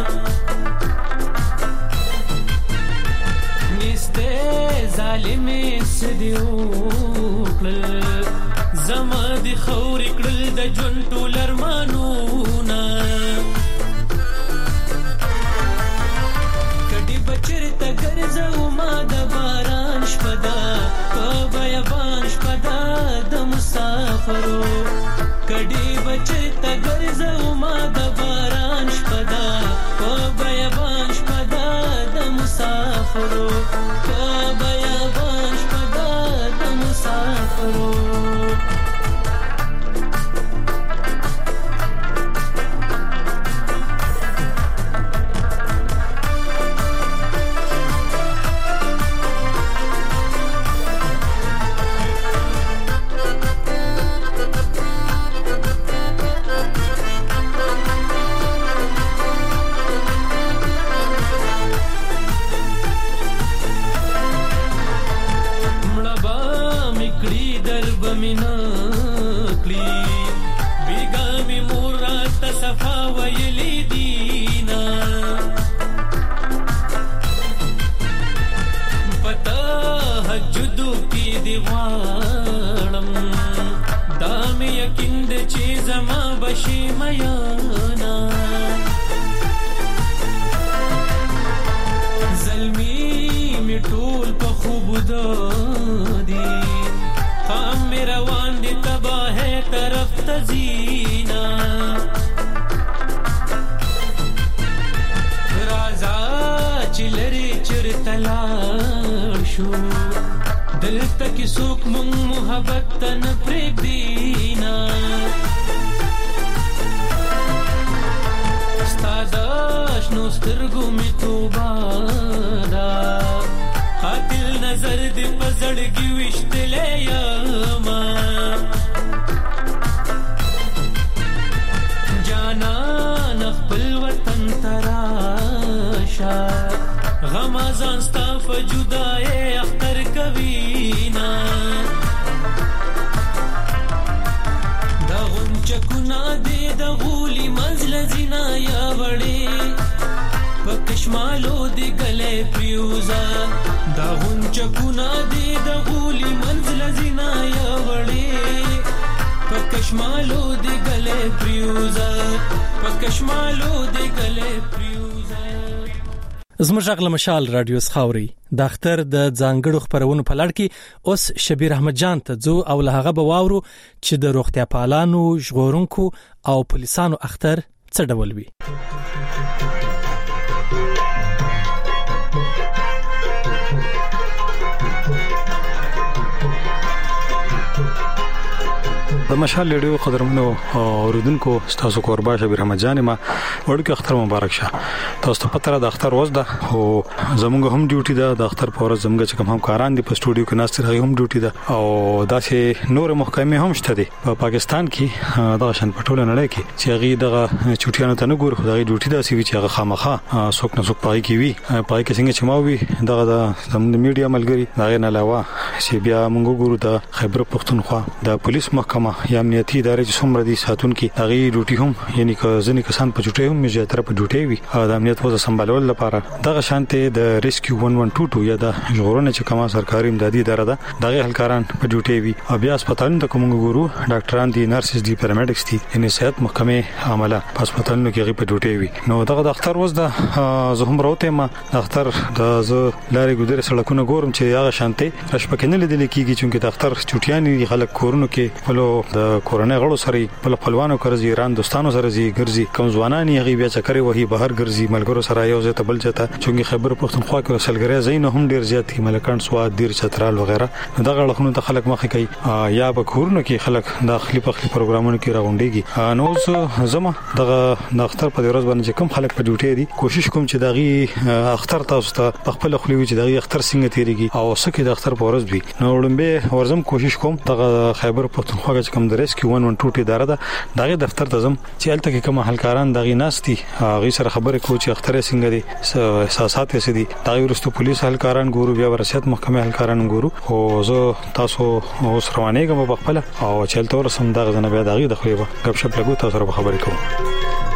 K: نسته ظالم سدیو زما دی خور کړل د جون ټولر مانونا کډي بچر ته ګرځو ما د باران شپدا په بیابان شپدا د مسافرو کډي بچر ته ګرځو ما د باران شپدا په بیابان شپدا د مسافرو په بیابان شپدا د مسافرو مکړي درب مینا کړی بیګا می مورات صفا ویلی دینا پتا حجدو کی دیوانم دام یقین د چې زما بشي میانا زلمی می ټول په خوب دادی خام می روان دی تباہ طرف تزینا رازا چلری چرتلا شو دلتا کی سوک مونگ محبت تن پریک دینا ستاداش نو سترگو می توبادا قاتل نظر دی پزڑگی وشتلے یاما جانا نخپل وطن تراشا غمازان ستا فجدائے اختر کوینا دا غنچکونا دے دا غولی منزل زینا یا وڑے پکشمالو دی گلے پریوزا دا غنچکونا دے دا غولی منزل زینا یا وڑے پکشمالو دی گلے پریوزا پکشمالو دی گلے پریوزا.
A: زموږ غږ مشال رادیو خاوري د اختر د ځانګړو خبرونو په لړ کې اوس شبیر احمد جان ته ځو او له هغه به واورو چې د روغتیا پالانو ژغورونکو او پولیسانو اختر څه ډول وي.
L: د مشال ریډیو قدرمنو اوریدونکو تاسو قربا شبیر احمد جان ما ورکه اختر مبارک شه. تاسو ته پته را د اختر ورځ ده او زموږ هم ډیوټي ده د اختر په ورځ زموږ چې کوم هم کاران دي په سټوډیو کې ناست دي هم ډیوټي ده او داسې نور محکمې هم شته دي په پاکستان کې دا شان پټول نه لکه چې هغه دغه چټیانو ته نه ګور خدای ډیوټي ده سی چې هغه خامخه څوک نه څوک پای کې وي پای کې څنګه چې ما وي دغه د زموږ میډیا ملګری دا نه علاوه چې بیا موږ ګورو د خیبر پختونخوا د پولیس محکمه یا امنیتي ادارې چې څومره دي ساتون کې هغه ډیوټي هم یعنی که ځنې کسان په ډیوټي هم میجه تر په ډیوټي وي د امنیت وضع سمبالول لپاره دغه شانته د ریسکیو یک یک دو دو یا د ژغورنې چې کومه سرکاري امدادي اداره ده دغه هلکاران په ډیوټي وي او بیا هسپتالونو ته کوم ګورو ډاکټران دي نرسز دي پیرامیډکس دي ان صحت محکمه عامله په هسپتالونو کې غي په ډیوټي وي نو دغه د اختر وځ ده زه هم راوته ما د اختر د ز لارې ګذر سړکونه ګورم چې هغه شانته رشپکنه لیدل کیږي چې د اختر چټیانی خلک کورونو کې فلو د کورونې غړو سره په خپلوانو کرزي ایران دوستانو سره زی ګرځي کوم ځوانان یې غي بیا چکرې وਹੀ بهر ګرځي ملګرو سره یو ځای ته بل ځای ته چې خیبر پختونخوا کې وسلګری زین هم ډیر زیات دي ملکان سواد دیر چترال وغیرہ دغه لخنو ته خلک مخې کوي یا په کورونو کې خلک داخلي پخلي پروګرامونو کې راغونډيږي نو زما دغه د اختر په ورځ باندې کوم خلک په ډیوټي دي کوشش کوم چې دغه اختر تاسو ته خپل خپلوي چې دغه اختر څنګه تیریږي او سکه د اختر په ورځ وي نو لومبه ورزم کوشش کوم دغه خیبر پختونخوا کې کوم د ریسکیو یک یک دو ټي اداره ده دغه دفتر ته زم چې الته کې کوم هلکاران دغه ناستي هغه سره خبرې کوي چې اختر څنګه دي احساسات یې دي دغه ورستو پولیس هلکاران ګورو بیا ورسیت محکمه هلکاران ګورو او زه تاسو اوس روانېږم په خپل او چلته ورسم دغه نه بیا دغه د خويبه غب شپ لګو تاسو سره خبرې کوم.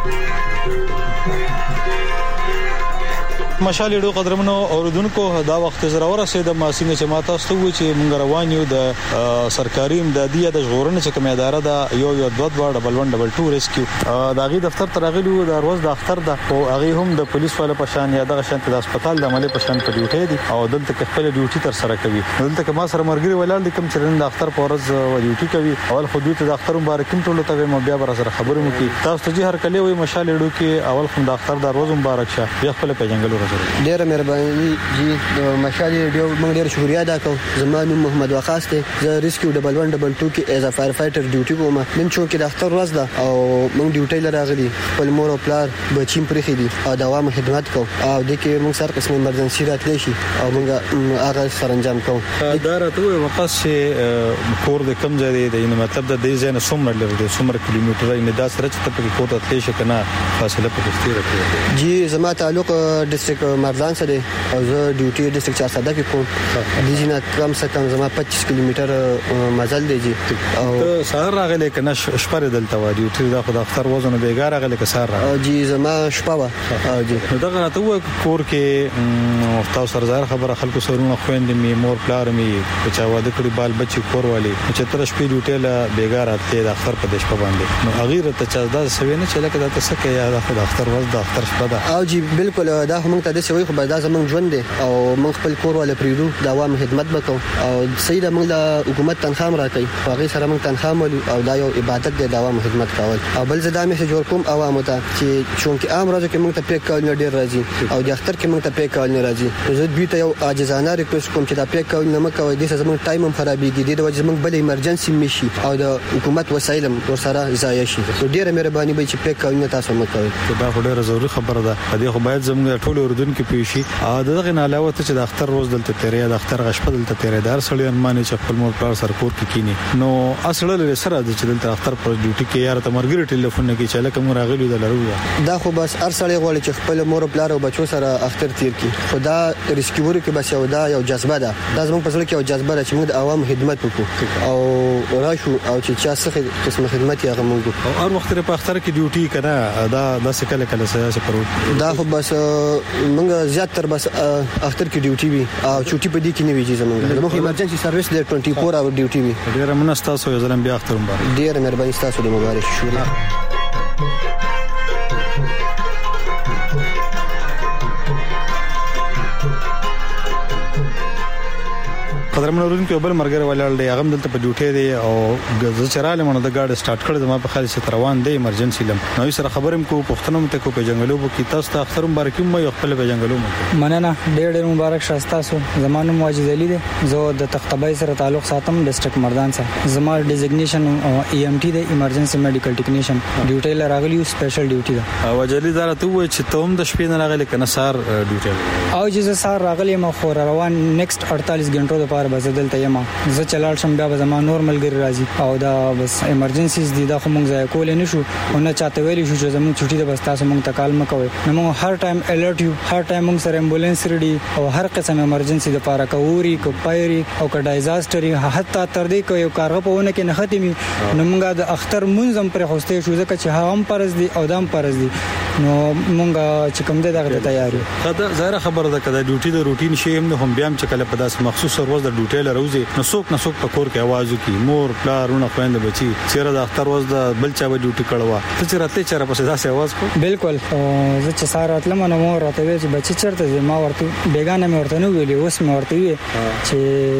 L: مشال ډو قدرمنو اوردونکو دا وخت زرا ورسېد ما سینه چې ما تاسو ته و چې مونږ روان یو د سرکاري امدادي د ژغورنې چې کوم اداره ده یو یو دوه دوه ډبل ون ډبل ټو ریسکیو داغي دفتر ترغلو د ورځ د اختر ده او هغه هم د پولیس والا پشان یا د شانت د هسپتال د عملي پشان په ډیوټي دي او دلته خپل ډیوټي تر سره کوي دلته ما سره مرګري ولال د کوم چرن د اختر په ورځ و ډیوټي کوي اول خو د اختر مبارکین ټول ته مو بیا بر سره خبرو مو کی تاسو ته هر کله وي مشال ډو کې اول خو د اختر د ورځ مبارک شه بیا خپل په جنگل
M: ډیر مهرباني جی مشال ډیو موږ ډیر شکریا ادا کوم زمانو محمد وقاص ته زه ریسکیو ډبل ون ډبل ټو کې ایز ا فایر فایټر ډیوټي کوم نن چې کې د اختر ورځ ده او موږ ډیوټي لراغلي خپل مور او پلار بچیم پرې خېدي او دوام خدمت کوم او د کې موږ سره قسم ایمرجنسي راتلی شي او موږ هغه سرانجام کوم
L: دا راته وقاص چې کور د کم ځای دی نو مطلب د دې ځای نه څومره لري څومره کیلومتره نه دا سره چې په کور ته تلی شي کنه فاصله په کښتۍ راکړي
M: جی زما تعلق ډیسټریکټ ډیسټریکټ مردان سره او زه ډیوټي ډیسټریکټ چارسده کې کوم د جنا کم څه کم زما پچیس کیلومتر مزل دی جی
L: او سهار راغلی کنه شپره دلته و ډیوټي دا خو د اختر وزن بیګار راغلی که سهار راغلی
M: جی زما شپه و جی
L: دا غلطه و کور کې تاسو سره ظاهر خبره خلکو سرونه خويندې می مور پلار می چې واده کړی بال بچي کور والی چې تر شپې ډیوټي لا بیګار اتلې د اختر په دشپ باندې نو اغیر ته چا دا سوي نه چې لکه دا څه کې یا د اختر ورځ د اختر شپه ده
M: او جی بالکل دا هم ته د سوي خو دا زمونږ ژوند دی او موږ خپل کور ول پریدو د عوام خدمت وکاو او سیده موږ د حکومت تنخواه راکړي هغه سره موږ تنخواه مولو او دا یو عبادت دی د عوام خدمت کول او بل زدا مې جوړ کوم عوام ته چې چونکه عام ورځ کې موږ ته پیک کول نه ډیر راځي او د اختر کې موږ ته پیک کول نه راځي زه دوی ته یو عاجزانه ریکوست کوم چې دا پیک کول نه مکوي د زموږ ټایم هم خرابېږي د وجه موږ بل ایمرجنسي میشي او د حکومت وسایل ور سره ضایع شي ډیره مهرباني به چې پیک کول نه تاسو مکوي
L: دا ډیره ضروري خبره ده دغه خو باید زموږ ټول اردن کې پیشي دغه نه علاوه ته چې د اختر روز دلته تیرې د اختر غشپ دلته تیرې دار سړی ارمانې چې خپل مور پلار سره کور کې کینی نو اصل له سره د چې دلته اختر پر ډیوټي کې یار ته مرګري ټلیفون نه کې چې لکه مور راغلی د لرو
M: دا خو بس هر سړی غواړي چې خپل مور پلار او بچو سره اختر تیر کړي خدا ریسکیور کې بس یو دا یو جذبه ده دا زموږ په ځل کې یو جذبه ده چې موږ د عوام خدمت وکړو او راشو او چې چا څه قسم خدمت یې غو موږ
L: او هر وخت په اختر کې ډیوټي کنه دا د څه کله کله څه پرو
M: دا خو بس موږ زیات تر بس اختر کې ډیوټي وي او چوټي په دې کې نه ویږي زموږ زموږ ایمرجنسي سرویس د چوبیس اور ډیوټي وي
L: ډیر مناستا سو ځلم بیا اختر مبارک
M: ډیر مهرباني تاسو د مبارک شکر
L: قدرمن اورون کې بل مرګره ولاړ دی هغه دلته په ډیوټي دی او زه چراله مونږ د گاډي سٹارټ کړ زما په خالي ست روان دی ایمرجنسي لم نو سره خبرم کو پښتنم ته کو په جنگلو کې تاسو ته اختر مبارک مې خپل په جنگلو مې
N: مننه ډېر ډېر مبارک شاستا سو زمانو مواجد علي دی زه د تختبای سره تعلق ساتم ډیسټریکټ مردان سره زما ډیزګنیشن ای ام ټي دی ایمرجنسي میډیکل ټیکنیشن ډیوټي لراغلی سپیشل ډیوټي دا
L: او جلی دار ته و چې توم د شپې نه راغلی کنه سار ډیوټي
N: او چې سار راغلی ما خو روان نیکسټ اړتالیس غنټو لپاره بس دلته یم زه چلال شم بیا زما نورمال ګر راځي او دا بس ایمرجنسیز دي دا خو موږ ځای کول نه شو او نه چاته ویلی شو چې زموږ چټي د بس تاسو موږ تکال مکوي نو موږ هر ټایم الرټ یو هر ټایم موږ سره امبولانس ریډي او هر قسم ایمرجنسي د پاره کووري کو پایري او ک ډایزاستري حتی تر دې کو یو کارغه په ونه کې نه ختمي نو موږ د اختر منظم پر خوسته شو ځکه چې هم پرز دي او دام پرز دي نو موږ چې کوم دې دغه تیاری
L: دا ظاهر خبره ده کله ډیوټي د روټین شی هم هم بیا چې کله په داس مخصوص ورځ د ډیوټي لروزي نو څوک نه څوک په کور کې आवाज وکي مور پلارونه خويند بچي چیرې د اختر ورځ د بل چا به ډیوټي کړوا ته چې راته چیرې په داسې आवाज کو
N: بالکل زه چې ساره اتلم نو مور راته وی چې بچي چیرته ما ورته بیگانه مې ورته نو ویلي اوس مې ورته وی چې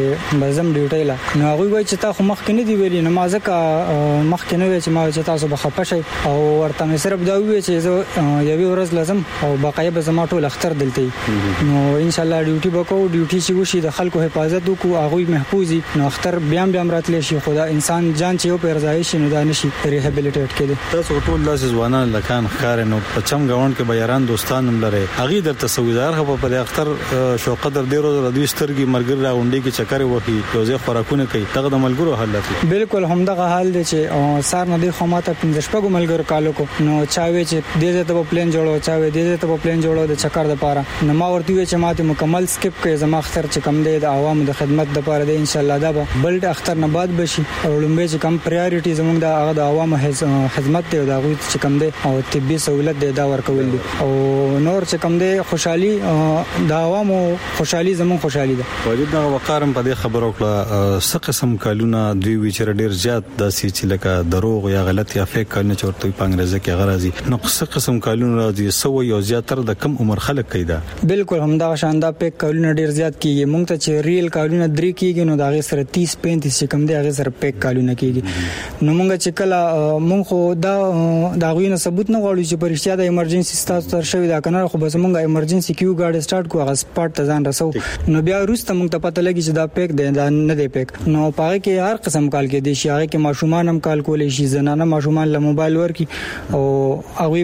N: بزم ډیوټي لا نو هغه وی چې تا خو مخ کې نه دی ویلي نو ما ځکه مخ کې نه وی چې ما چې تاسو به خپه شي او ورته مې صرف دا وی چې زه یوې ورځ لازم او بقایه به زما ټول اختر دلته نو ان شاء الله ډیوټي وکاو ډیوټي چې وشي د خلکو حفاظت وکړو هغه محفوظي نو اختر بیا بیا راتلی شي خدا انسان جان چې یو پر ځای شي نو دا نشي ریهابیلیټیټ کړي
L: تاسو ټول لاس ځوانان لکان خار نو پچم غوند کې بیران دوستان هم لري هغه در تصویدار خو په اختر شو قدر ډیرو د دوی سترګي مرګر راونډي کې چکر وکي توزه خوراکونه کوي دغه د ملګرو حالت
N: بالکل همدغه حال دی چې سار نه دی خو ماته پنځه شپږ ملګرو کالو کو نو چاوي چې دې ته په پلان جوړو چاوي دې ته په پلان جوړو د چکر د پاره نو ما ورته وی چې ماته مکمل سکپ کوي زما اختر چې کم دی د عوامو د خدمت د پاره دی ان شاء الله دا به بل اختر نه بعد بشي او لومبه چې کم پرایورټي زموږ د هغه د عوامو خدمت دی دا غوښت چې کم دی او طبي سہولت دی دا ورکول دي او نور چې کم دی خوشحالي د عوامو خوشحالي زموږ خوشحالي ده
L: واجب دا وقارم په دې خبرو کړه څه قسم کالونه دوی ویچر ډیر زیات داسې چې لکه دروغ یا غلط یا فیک کالونه چورته په انګریزي کې غرازي نو څه قسم کالونه راځي سو یو زیاتره د کم عمر خلک کیدا
N: بالکل همدا شاندا فیک کالونه ډیر زیات کیږي مونږ ته چې ریل کالونه درې کیږي نو دا غي سره تیس پینتیس چې کم دی هغه سره پیک کالونه کیږي نو مونږ چې کله مونږ خو دا دا غوینه ثبوت نه غواړو چې پرشتیا د ایمرجنسي ستاسو تر شوی دا کنه خو بس مونږه ایمرجنسي کیو گاډي سٹارټ کو هغه سپاټ ته ځان رسو نو بیا وروسته مونږ ته پته لګی چې دا پیک دی دا نه دی پیک نو پاره کې هر قسم کال کې دي شي هغه کې ماشومان هم کال کولې شي زنانه ماشومان له موبایل ورکی او هغه ملاو کې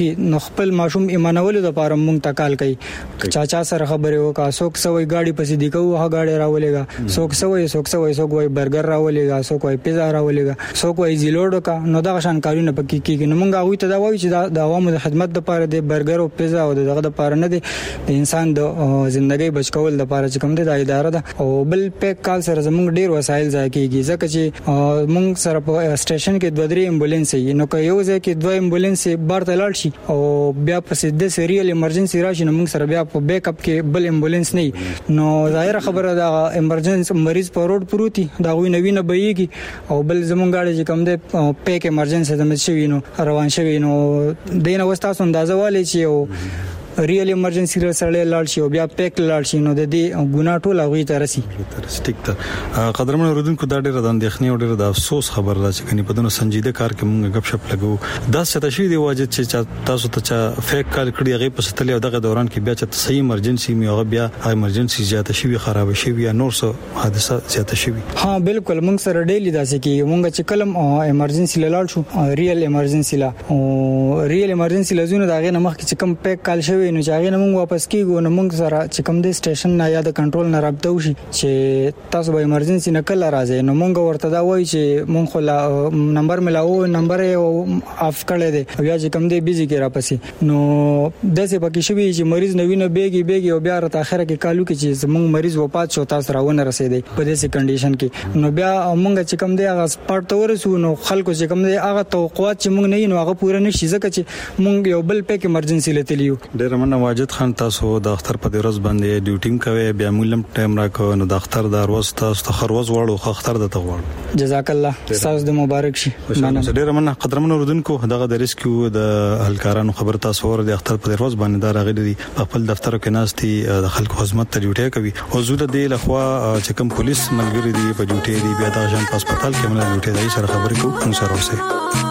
N: نو خپل ماشوم ایمانولو د پاره مونږ تکال کوي چاچا سره خبرې وکا څوک سوې گاډي پسې دی کوه گاډي راولېګا څوک سوې څوک سوې څوک وای برګر راولېګا څوک وای پیزا راولېګا څوک وای زیلوډ کا نو دا شان کارونه پکې کیږي نو مونږ هغه ته دا وایو چې د عوامو د خدمت لپاره د برګر او پیزا او دغه لپاره نه دي د انسان د ژوندۍ بچ کول لپاره چې کوم د اداره ده او بل پیک کال سره زموږ ډیر وسایل ځای کیږي ځکه چې مونږ سره په سټیشن کې دوه درې امبولانس یې نو که یو ځای کې دوه امبولانس بارته لاړ شي او بیا په د سیریل ایمرجنسي راشي نو موږ سره بیا په بیک اپ کې بل امبولانس نه نو ظاهر خبره دا ایمرجنسي مریض په روډ پروتي دا غوي نوی نه بېږي او بل زموږ غاړي چې کوم د پیک ایمرجنسي د مشوي نو روان شوی نو دینه وستا اندازه والی چې ریل ایمرجنسي سره لاړ شي او بیا پیک لاړ شي نو د دې ګناه ټول هغه ته رسي
L: ټیک ته قدرمن اوردونکو دا ډیره د اندېښنې او ډیره د افسوس خبر ده چې کني په دونو سنجیده کار کې موږ غب شپ لګو دا څه تشوي دی واجب چې تاسو ته چا فیک کال کړی هغه په ستلې او دغه دوران کې بیا چې صحیح ایمرجنسي می هغه بیا ایمرجنسي زیاته شي خراب شي یا نور څه حادثه زیاته شي
N: ها بالکل موږ سره ډیلی داسې کې موږ چې کلم ایمرجنسي لاړ شو ریل ایمرجنسي لا او ریل ایمرجنسي لزونه دا غي نه مخ چې کم پیک کال شوی نو چې هغه موږ واپس کیږو نو موږ سره چې کوم د سټیشن نه یا د کنټرول نه رابطه وشي چې تاسو به ایمرجنسي نه کله راځي نو موږ ورته دا وایي چې موږ خو نمبر ملاو نمبر یې اف کړی دی او یا چې کوم دی بيزي کې راپسې نو داسې پکې شوی چې مریض نوی نه بیګي بیګي او بیا راته اخره کې کالو کې چې موږ مریض وفات شو تاسو راونه رسیدي په داسې کنډیشن کې نو بیا موږ چې کوم دی هغه سپارټ ته ورسو نو خلکو چې کوم دی هغه توقعات چې موږ نه نو هغه پوره نشي ځکه چې موږ یو بل پیک ایمرجنسي لته لیو
L: ډیر مننه واجد خان تاسو د اختر په ورځ باندې ډیوټینګ کوي بیا مولم ټایم راکو نو د اختر د ورځ تاسو ته خروز وړو اختر د تغوړ
N: جزاک الله تاسو د مبارک شي
L: مننه ډیر مننه قدرمن اوردونکو دغه د ریسکیو د هلکارانو خبر تاسو ور د اختر په ورځ باندې دا راغلي دي په خپل دفتر کې ناشتي د خلکو خدمت ته ډیوټي کوي او زه د دې لخوا چې کوم پولیس ملګری دي په ډیوټي دي بیا د ځان په هسپتال کې موږ ډیوټي دای سره خبرې کوو ان سره اوسه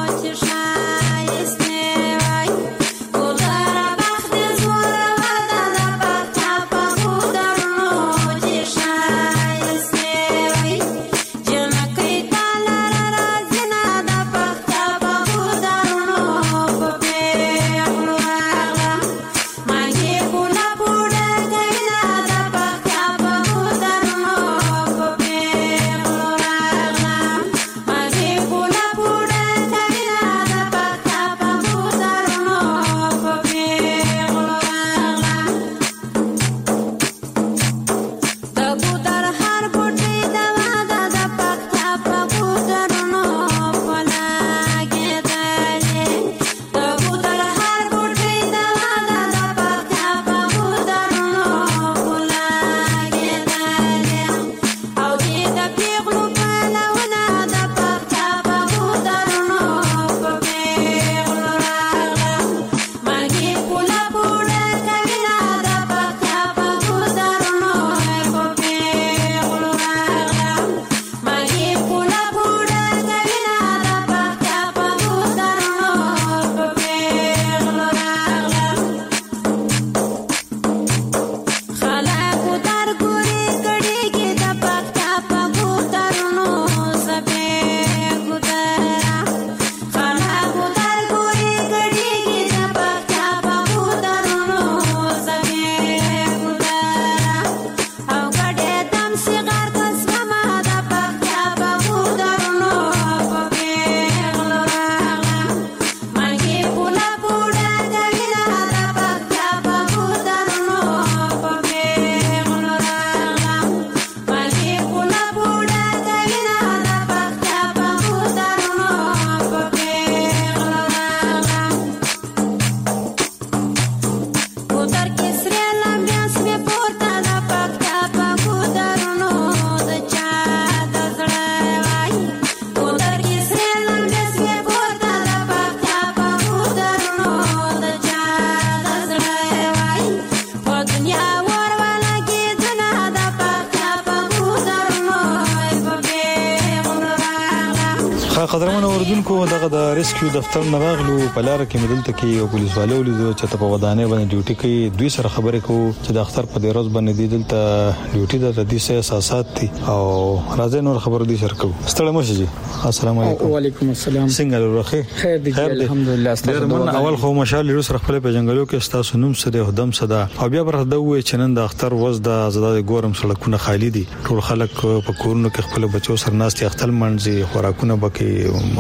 L: قدرمن اوردونکو دغه د ریسکیو دفتر نه راغلو په لار کې مدلته کې یو پولیس والو لیدو چې په ودانې باندې ډیوټي کوي. دوی سره خبرې کوو چې د اختر په دې ورځ باندې دی دلته ډیوټي د ردي سه اساسات دي او راځي نور خبرو دي سره کوو. ستړي مشه جی. السلام علیکم.
N: وعلیکم السلام.
L: څنګه لورخه؟
N: خیر دی الحمدلله.
L: ستاسو اول خو مشال لرو سره خپل په جنگلو کې تاسو نوم سره هدم صدا او بیا بر د وې چې نن د اختر ورځ د زړه ګورم سړکونه خالی دي. ټول خلک په کورونو کې خپل بچو سره ناستي اختل منځي خوراکونه بکې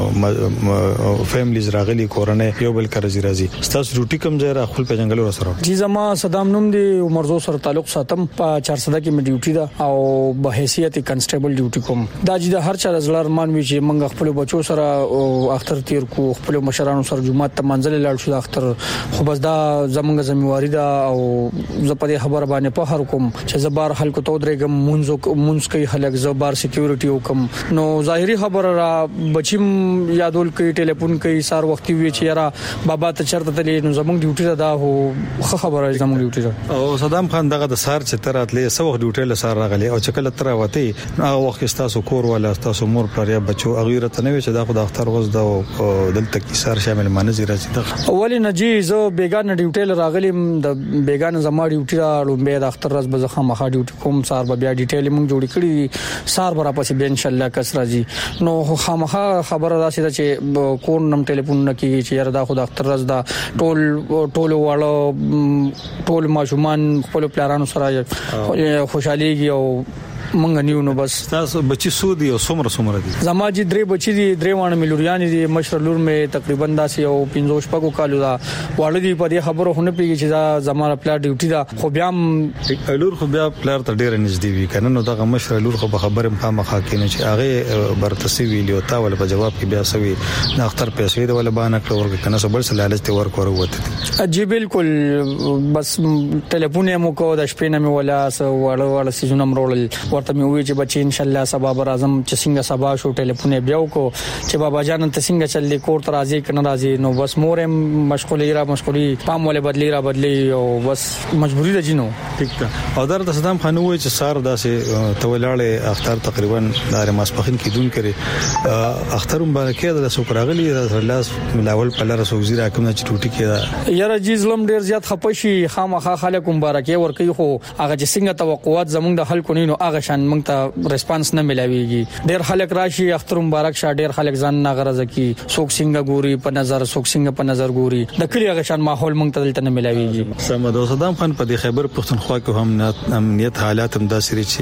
L: فیملیز راغلي کورنۍ یو بل کرزي راځي. تاسو روټي کم ځای را خپل په جنگلو را سره؟
N: جی زما صدام نوم دی عمرزو سره تعلق ساتم په چار صدا کې مې ډیوټي دا او به حیثیت کنسټیبل ډیوټي کوم. دا چې د هر چا زړه ارمان وی چې موږ خپل بچو سره اختر تیر کو خپل مشرانو سره جمعه ته منځل لاړ شو اختر خو بس دا زمونږ ذمہواری ده او زه په دې خبره باندې په هر کوم چې زبر خلکو ته درېګم مونږ مونږ کوي خلک زبر سکیورټي وکم نو ظاهري خبره را بچیم یادول کوي ټلیفون کوي سار وخت وی چې یاره بابا ته چرته تلې نو زمونږ ډیوټي ده هو خبره زمونږ ډیوټي ده.
L: او صدام خان دغه د سار چې تر اتلې سو ډیوټي له سار راغلي او چې کله تر وته هغه وخت تاسو کور ولا تاسو مور پر یا بچو اغیره ته نه وي چې دا خو د اختر ورځ ده دلته کې سار شامل مانځي راځي.
N: اول نه جی زه بیگانه ډیوټي راغلی د بیگانه زما ډیوټي را لومبه د اختر ورځ به خامخا ډیوټي کوم سار به بیا ډیټیل موږ جوړ کړی سار برا پسې به ان شاء الله کس راځي. نو خامخا خبره راشي چې کون نم ټلیفون نه کیږي چې یاره دا خو د اختر ورځ دا ټول ټول واړو ټول ماشومان خپل پلانونو سره خوشاليږي او مونږ نیو نو بس.
L: تاسو بچی سودی او سمره سمره دي؟
N: زما جی درې بچی دي درې وانه ملوریان دي مشر لور مې تقریبا داسې او پنځوش پکو کالو دا واړه دي په دې خبرو هونه پیږي چې دا زماره پلا ډیوټي دا خو بیا
L: لور خو بیا پلار ته ډیر نږدې وي کنه نو دا مشر لور خو په خبره مخامخه کینې چې هغه برتسي ویلیو تا ول په جواب کې بیا سوي د اختر پیسې د ول باندې کړ ورګ کنه سبل سلالچ ته ورک وروته
N: جی بالکل بس ټلیفون یې مو کو د شپې نه مې ولا سو واړه واړه سيزونه مرول ورته مې وی چې بچی ان شاء الله سبا اعظم چې څنګه سبا شو ټلیفون یې بیاو کو چې بابا جان ته څنګه چلې کور ته راځي کنه راځي نو بس مور مشغولې را مشغولې پام ولې بدلی را بدلی او بس مجبوری ده جنو.
L: ټیک ده. او در د صدام خان وای چې سار داسې تولاړې اختر تقریبا دار ماسپخین کې دون کړي اختر مبارکي د سوکراغلی الله ملاول په لار سوزي راکم چې ټوټي کې
N: یاره جی ظلم ډیر زیات خپشي خامخا خلک مبارکي ور کوي خو هغه چې څنګه توقعات زمونږ د خلکو نه نو هغه شان موږ ته ریسپانس نه ملاويږي. ډیر خلک راشي اختر مبارک شه ډیر خلک ځان نه غرض کی څوک څنګه ګوري په نظر څوک څنګه په نظر ګوري د کلی هغه شان ماحول موږ ته دلته نه ملاويږي.
L: سمه ده. صدام خان په دې خیبر پښتونخوا کې هم امنیت حالات هم داسې چې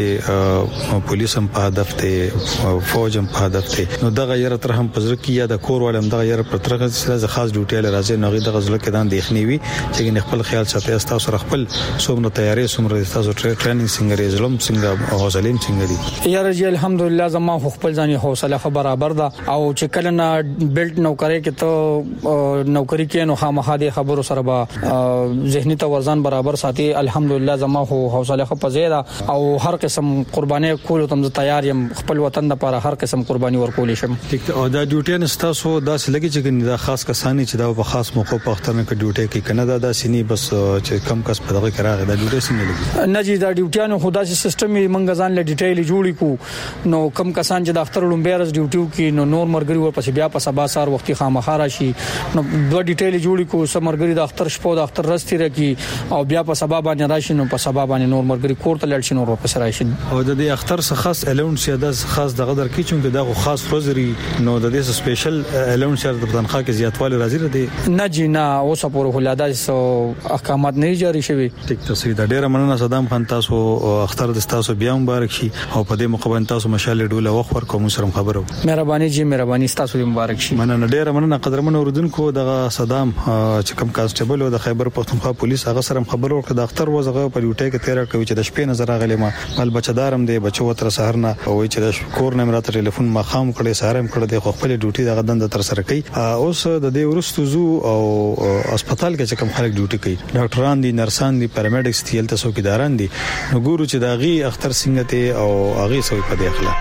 L: پولیس هم په هدف ته فوج هم په هدف ته نو دغه یره تر هم پزره کې یا د کور ولهم دغه یره پر ترغه سره خاص ډیوټي راځي نو دغه ځل کې دان دیخنی وي چې خپل خیال ساتي تاسو خپل څومره تیاری څومره تاسو ټریننګ څنګه ریزلم څنګه حوصله څنګه دي؟
N: یاره جی الحمدلله زما خپل ځاني حوصله برابر ده او چې کله نه بیلټ نوکری کې ته نوکری کې نو خامخا دي خبرو سره به ذهني توازن برابر ساتي. الحمدلله زما حوصله په زیاده او هر قسم قرباني کول تم تیار يم خپل وطن لپاره هر قسم قرباني ورکول شم.
L: ټیک او دا ډیوټي نستاسو داس لګي چې دا خاص کسانی چې دا په خاص موقع په اختر کې ډیوټي کې کنه دا داسې نه بس چې کم کس په دغه کې راغی دا ډیوټي څنګه لګي
N: نه جی دا ډیوټیانو خدا سي سیستم یې منګ ځان له ډیټیل جوړی کو نو کم کسان چې د اختر لومبیرز ډیوټیو کې نو نور مرګري ورپسې بیا په سبا سار وختي خامخا راشي نو دوه ډیټیل جوړی کو سمرګري د اختر شپو د اختر رستي رکی او بیا په سبا باندې راشي نو په سبا باندې نور مرګري کور ته لاړ شي نور ورپسې راشي.
L: او د دې اختر څخه خاص الاونس یا د خاص دغه در کې چې دا خاص روزري نو د دې سپیشل الاونس یا د تنخواه کې زیاتوالی راځي دی
N: نه جی نه اوس پورې ولاده سو احکامات نه جاری شوی.
L: ټیک تصویر د ډیره مننه صدام خان تاسو اختر د تاسو بیا مبارک شي او په دې مقابل تاسو مشال ډوله وخت ورکوم سره خبرو.
N: مهرباني جی مهرباني تاسو مبارک شي.
L: مننه ډیره مننه قدرمن اوردونکو دغه صدام چې کوم کانسټیبل او د خیبر پښتونخوا پولیس هغه سره خبرو وکړه د اختر وزغه په یوټی کې تیر کوي چې د شپې نظر غلې ما بل بچدارم دی بچو تر سحر نه وای چې د کور نه مرته ټلیفون ما خام کړي سارم کړي د خپل ډیوټي دغه دند تر سره کوي. اوس د دې ورستو زو او هسپتال کې چې کوم خلک ډیوټي کوي ډاکټران دي نرسان دي پیرامیډکس دي تل څوک اداران دي نو ګورو چې داغي اختر څنګه ته او هغه سوي په دې اخلا.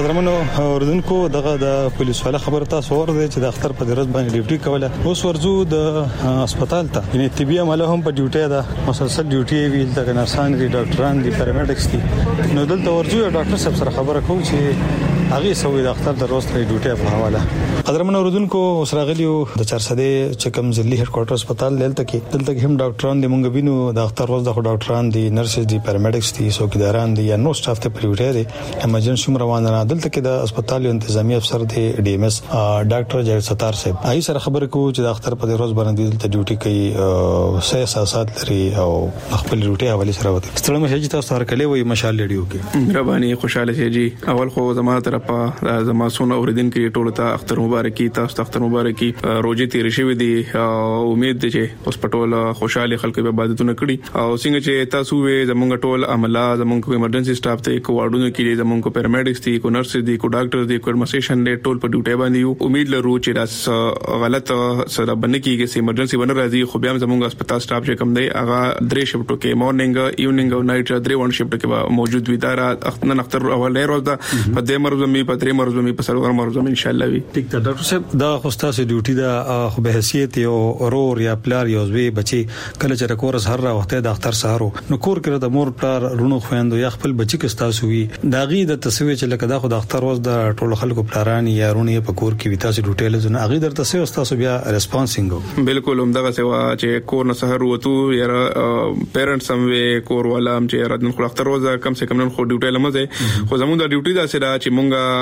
L: قدرمنو اوردونکو دغه د پولیس والا خبره تاسو ورده چې د اختر په درز باندې ډیوټي کوله اوس ورزو د هسپتال ته یعنی طبي عمله هم په ډیوټي ده مسلسل ډیوټي ویل د نرسان دي ډاکټران دي پیرامیډکس دي نو دلته ورزو ډاکټر صاحب سره خبره کوم چې هغه سوي د اختر د روز ته ډیوټي په حواله قدرمنو اوردونکو اوس راغلیو د چارسده چکم ضلعي هډ کوارټر هسپتال دلته کې دلته کې هم ډاکټران دي مونږ وینو د اختر روز د ډاکټران دي نرسز دي پیرامیډکس دي څوکیداران دي یا نو سټاف ته پریوټي دي ایمرجنسي روان نه دلته کې د هسپتال انتظامی افسر دی ډي ام اس ډاکټر جاوید ستار صاحب هغه سره خبرې کوو چې د اختر په روز باندې دلته ډیوټي کوي سه اساسات لري او خپل ډیوټي حواله سره وته ستړي مشه چې تاسو هر کله وي مشال لريو کې
O: مهرباني خوشاله شي جی اول خو زما طرفه زما سونه اوریدونکو ټول ته اختر مبارکي تاسو اختر مبارکي روزي تیر شي ودي امید دي چې هسپتال خوشاله خلک به عبادتونه کړي او څنګه چې تاسو وې زمونږ ټول عمله زمونږ ایمرجنسي سټاف ته کو واردونو کې زمونږ پیرامیډکس دي کو نرس دي کو ډاکټر دي کو ایڈمنسټریشن دي ټول په ډیوټي باندې یو امید لرو چې راس غلط سره باندې کېږي چې ایمرجنسي باندې راځي خو بیا زمونږ هسپتال سټاف چې کم دی هغه درې شفټو کې مورنینګ ایونینګ او نایټ درې ون شفټ کې موجود وي دا اختر اختر اول ډیر ورځ ده په دې مرز مې په درې مرز مې په سلور مرز مې ان شاء الله وي
L: ټیک ده ډاکټر صاحب دا خوستا سي ډیوټي دا خو به حیثیت یو اورور یا پلار یو زوی بچي کله چې کورس هر وخت د اختر سهارو نو کور کې د مور پلار رونو خويندو یا خپل بچي کې تاسو وي داغي د تسوي چې لکه دا خو د اختر ورځ د ټولو خلکو پلاران یا رونی په کور کې وتا چې ډیټیل زنه اغه درته سه تاسو بیا ریسپانسینګ
O: بالکل هم دغه سوا چې کور نه سحر وته یا پیرنټس هم وي کور ولام چې راتن خو اختر ورځ کم سے کم نن خو ډیټیل مزه خو زموږ د ډیوټي دا سره چې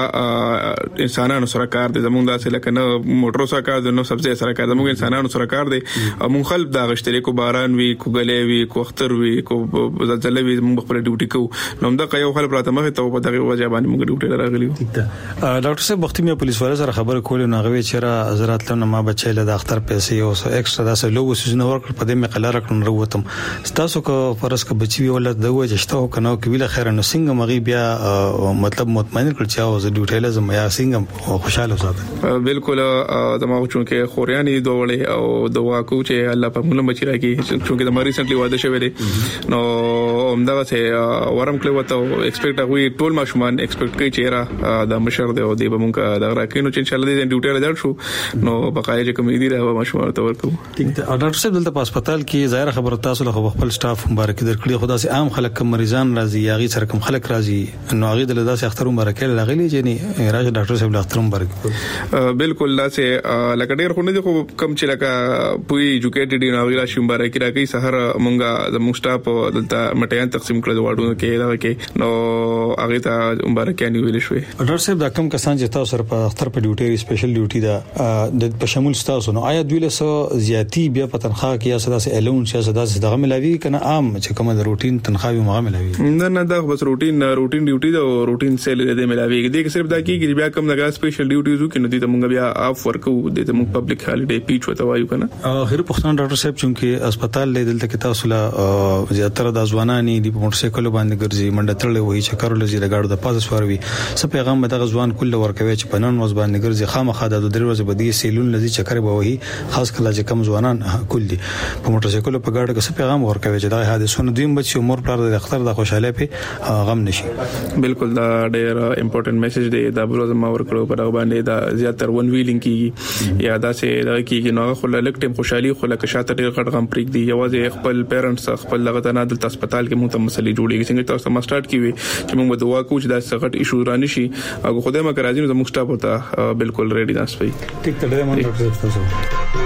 O: مونږه انسانانو سره کار دي زموږ دا سره کنه موټر سره کار دي نو سبزی سره کار زموږ انسانانو سره کار دي مونږ خلک دا غشتري کو باران وي کو غلې وي کو اختر وي کو زلزلې وي مونږ خپل ډیوټي کو نو دا یو خل پراته مخه ته په دغه وجه باندې موږ ډیوټي راغلیو
L: ډاکټر صاحب وختي مې پولیس والا سره خبره کولې نو هغه چې را حضرت لنه ما بچی له اختر پیسې او ایکسترا داسې لوګو سيزونه ورکړ په دې مې قلاره کړن وروتم تاسو کو فرض ک بچي ولا دغه جشتو کنه کې ویله خیر نو څنګه مغي بیا مطلب مطمئن کړ چې او زه ډیوټي لازم یا څنګه خوشاله وساتم
O: بالکل دماغ چونکه خورياني دوړې او دوا کو چې الله په موږ بچی راکې چونکه د مری سنټلی واده شوی دی نو همدغه څه ورم کله وته ایکسپیکټ غوي ټول ماشومان ایکسپیکټ کوي چې را د مشر دی او دی به مونږه د راکینو چې ان شاء الله دې ډیوټي راځو شو نو بقای چې کوم دي راو ماشومان ته ورکو
L: ټیک ده ډاکټر صاحب دلته په هسپتال کې ظاهر خبره تاسو له خپل سټاف مبارک درکړي خدا سي عام خلک کوم مریضان راځي یاغي سره کوم خلک راځي نو هغه دلته داسې اختر مبارک لغلي چې نه راځي ډاکټر صاحب اختر مبارک
O: بالکل لا سي لکه ډیر خو نه دي خو کم چې لکه پوي ایجوکیټډ نه ویلا شي مبارک راکې سحر مونږه د مونږ سټاف دلته مټیان تقسیم کړو واړو کې دا کې نو هغه ته مبارکانه ویل شوې
L: ډاکټر صاحب دا کوم کسان چې تاسو سره په اختر په ډیوټي سپیشل ډیوټي دا د په شمول تاسو نو آیا دوی له سو زیاتی بیا په تنخواه کې یا سدا سه الون چې سدا سه دغه ملاوي کنه عام چې کومه د روټین تنخواه مغه ملاوي
O: نه نه دا بس روټین روټین ډیوټي دا روټین سیل دې ملاوي دې کې صرف دا کې بیا کوم دغه سپیشل ډیوټیز کې نو دې موږ بیا اف ورکو دې موږ پبلک هالیډے پیچ وته وایو کنه
L: اخر پښتون ډاکټر صاحب چې هسپتال له دلته کې تاسو لا زیاتره د ځوانانی دی په موټر سایکل باندې ګرځي منډه تړلې وایي چې کارول زی د گاډو د پاسه سوروي څه پیغام د غزوان کله ورکوي چې پنن وز باندې ګرځي خامخا د درې ورځې بدی سیلون لذي چکر به وایي خاص کله چې کم ځوانان کل دي په موټر سایکل په گاډو کې څه پیغام ورکوي چې دا حادثونه دویم بچي عمر پر د اختر د خوشاله په غم نشي
O: بالکل دا ډېر امپورټنت میسج دی دا بل ما ورکړو په هغه باندې دا زیاتره ون ویلینګ کی یا دا سه دا کیږي نو خو لکه ټیم خوشحالي خو لکه شاته ډېر غټ غم پریک دی یوازې خپل پیرنټس خپل لغه نه د هسپتال کې مو ته مسلې جوړیږي څنګه تاسو ما سٹارټ کیوي چې موږ دعا کوو چې دا سغټ ایشو رانه شي او خدای ما راځي نو موږ سټاپ وته بالکل ریډي ناس پي
L: ټیک ته ډېر مننه ډاکټر صاحب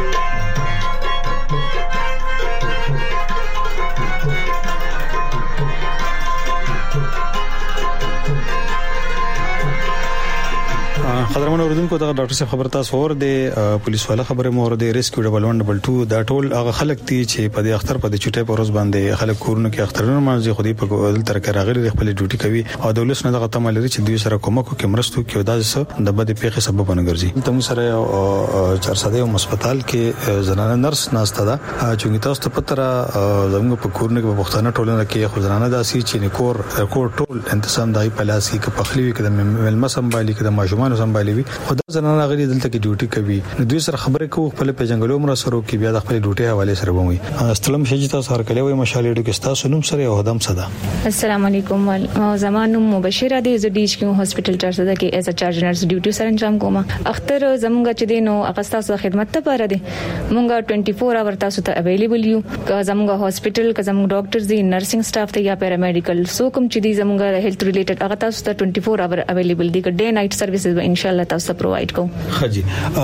L: خبرونه اوردونکو دا ډاکټر صاحب خبر تاسو اور دی پولیس والا خبره مور دی ریسکیو ډبل ون ډبل ټو دا ټول هغه خلک دي چې په دې اختر په دې چټه په ورځ باندې خلک کورونه کې اخترونه مانځي خو دې په دل تر کې راغلي خپل ډیوټي کوي او دولس نه دغه تمه لري چې دوی سره کومک کوي مرستو کې دا څه د بده پیښه سبب نه ګرځي ته مو سره چارسده او هسپتال کې زنانه نرس ناشته ده چې تاسو ته پتره زموږ په کورونه کې په پښتانه ټولنه کې خو زنانه داسي چې کور کور ټول انتظام دای په لاس کې په خلیوي کې د ملمسم باندې کې د ماجمان سم والی وي خدای زنانه غلي دلته کې ډیوټي کوي دوی سره خبرې کوو خپل پیژنګلو مر سره کې بیا د خپل ډیوټي حواله سره وموي استلم شجتا سره کله وي مشالې ډو کې تاسو نوم سره او هدم صدا
P: السلام علیکم زمانو مبشره د زډیش کې هسپټل چارسده کې ایز ا چارج نرس ډیوټي سره انجام کوم اختر زمونږ چې دینو اغستا سو خدمت ته پاره دي مونږه چوبیس اور تاسو ته اویلیبل یو زمونږ هسپټل که زمونږ ډاکټرز دي نرسنګ سټاف ته یا پیرامیډیکل سو کوم چې دي زمونږ هیلث ریلیټډ هغه تاسو ته چوبیس اور اویلیبل دي که ډے نایټ سرویسز به ان شاء الله تاسو پرووايډ کوم
L: خجی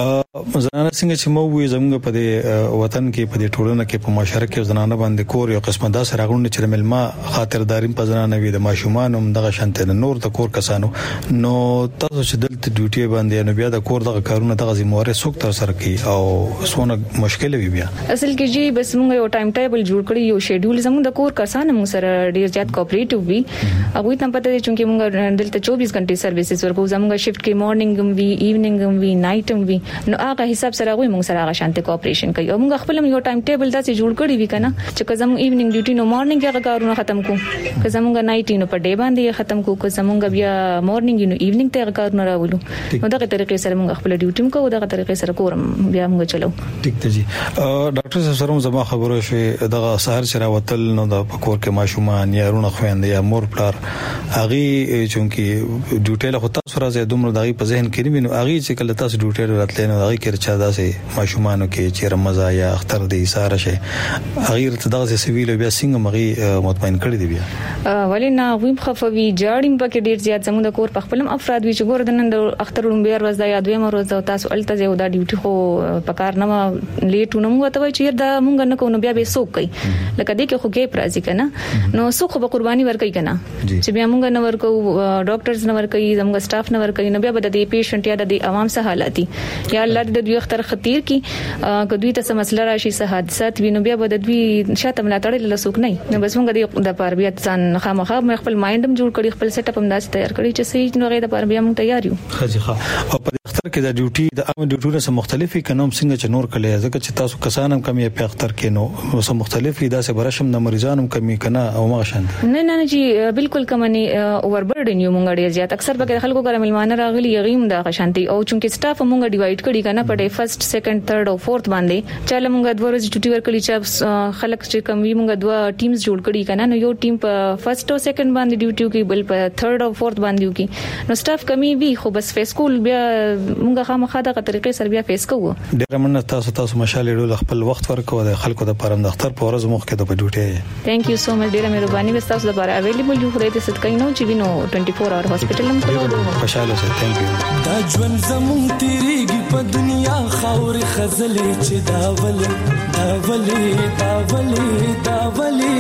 L: زنانه څنګه چې مو وي زمونږ په وطن کې په دې ټولنه کې په معاشره کې زنانه باندې کور یو قسمه داسې راغونډه چې ملما خاطرداري په زنانه وي د ماشومان هم دغه شانته نور د کور کسانو نو تاسو چې دلته ډیوټي باندې نو بیا د کور دغه کارونه دغه ذمہواره څوک تر سره کوي او سونه مشکل وي بیا
P: اصل کې جی بس موږ یو ټایم ټیبل جوړ کړی یو شیډول زموږ د کور کسان موږ سره ډیر زیات کوپریټیو وي هغه ته پته دي چې موږ دلته چوبیس غنټې سرویسز ورکو زموږ شفت کې مارنینګ هم وي ایونینګ هم وي نایټ هم وي نو هغه حساب سره هغه موږ سره هغه شانته کوپریشن کوي او موږ خپل یو ټایم ټیبل داسې جوړ کړی وی کنه چې زموږ ایونینګ ډیوټي نو مارنینګ هغه کارونه ختم کو که زموږ نایټ نو په ډے باندې ختم کو که زموږ بیا مارنینګ نو ایونینګ ته هغه کارونه راولو نو دغه طریقې سره موږ خپل ډیوټي کوو دغه طریقې سره کورم بیا موږ چلو
L: ټیک ته جی ډاکټر صاحب سره زما خبره شي دغه سحر سره وتل نو د پکور کې ماشومان یا رونه خويند یا مور پلار اغي چونکی ډیوټي له خطا سره زه دومره دغه په ذهن کې نو اغي چې کله تاسو ډیوټي راتلې نو اغي کې چا داسې ماشومانو کې چې رمضان یا اختر دی ساره شي اغي ته دغه سویل بیا څنګه مغي مطمئن کړی دی بیا
P: ولینا ویم خفوی جاړم پکې ډیر زیات زموږ د کور په خپلم افراد وی چې ګور د نن د اختر لومبي ورځ د یادوي مروز تاسو الته یو دا ډیوټي خو پکار نه لیټونه موږ ته وای چې دا موږ نه کوو بیا به سوق کوي لکه دې کې خو کې پرازي کنه نو سوق به قرباني ور کوي کنه چې بیا موږ نه ور کوو ډاکټرز نه ور کوي زموږ سټاف نه ور کوي نو بیا به د پیشنټ یا د عوام سره حالاتي یا الله د دوی اختر خطیر کی کدوې ته سم مسله راشي سه حادثات وینو بیا به د دوی شاته ملاتړ له سوق نه نو بس موږ د پاره ځان خامخا خپل مایندم جوړ کړی خپل سیټ اپ هم داس تیار کړی چې صحیح نو غي د پاره بیا موږ تیار یو
L: خځه ښه او په اختر کې د ډیوټي د عام ډیوټونو سره مختلفي کنوم څنګه چې نور کله ځکه چې تاسو کسانم کم یې په اختر کې نو سره مختلفي داسې برشم د مریضانو کمی کنه او ما شان
P: نه نه جی بالکل کمنی اوور برډن یو مونږ ډیر زیات اکثر به خلکو ګرم ملمانه راغلي یغیم د شانتي او چونکه سټاف مونږ ډیوایډ کړي کنه په ډے فرست سیکنډ تھرد او فورث باندې چاله مونږ د ورځې ډیوټي ورکړي چې خلک چې کم وی مونږ دوه ټیمز جوړ کړي کنه نو یو ټیم په فرست او سیکنډ باندې ډیوټي کوي بل په تھرد او فورث باندې کوي نو سټاف کمی وی خو بس فیس کول بیا مونږ خامخا د طریقې سره بیا فیس کوو
L: ډیر مننه تاسو تاسو مشالې ډول خپل وخت ورکوه د خلکو د پرم د اختر په ورځ مخ کې د ډیوټي
P: ثانک یو سو مچ ډیر مهرباني وستاسو تاسو لپاره اویلیبل یو خدای دې صدقې نو چې وینو چوبیس اور هسپټل هم
L: خوشاله سه ثانک یو
K: دا ژوند زمون تیریږي په دنیا خاور خزلې چې دا ولې دا ولې دا ولې دا ولې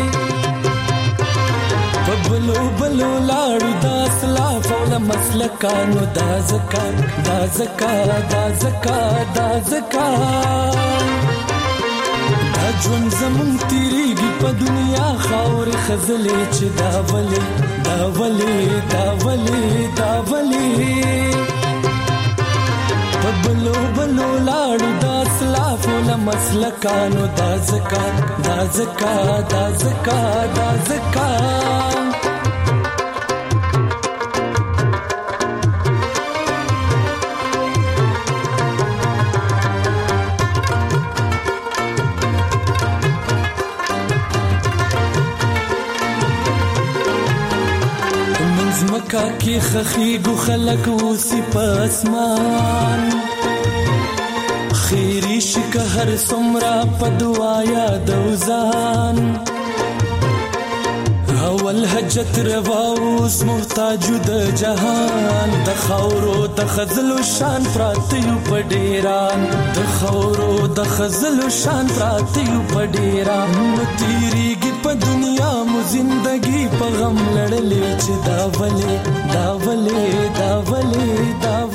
K: بلو بلو لاړو دا اسلاف او مسلکانو دا زکات دا زکات دا زکات دا زکات دا ژوند زمون تیریږي په دنیا خاور خزلې چې دا ولې دا ولې دا ولې دا ولې بلو بلو لاړو دا اسلاف او مسلکانو دا زکات دا زکات دا زکات دا زکات مکا کی خخی گو خلق وسی پاسمان خیری شک هر سمرا پدوایا دوزان اول حجت رواوس محتاج د جهان د خورو د خزل شان پراتیو پډیران د خورو د خزل شان پراتیو پډیران تیریږي په دنیا مو زندگی په غم لړلې چې دا ولې دا ولې دا ولې دا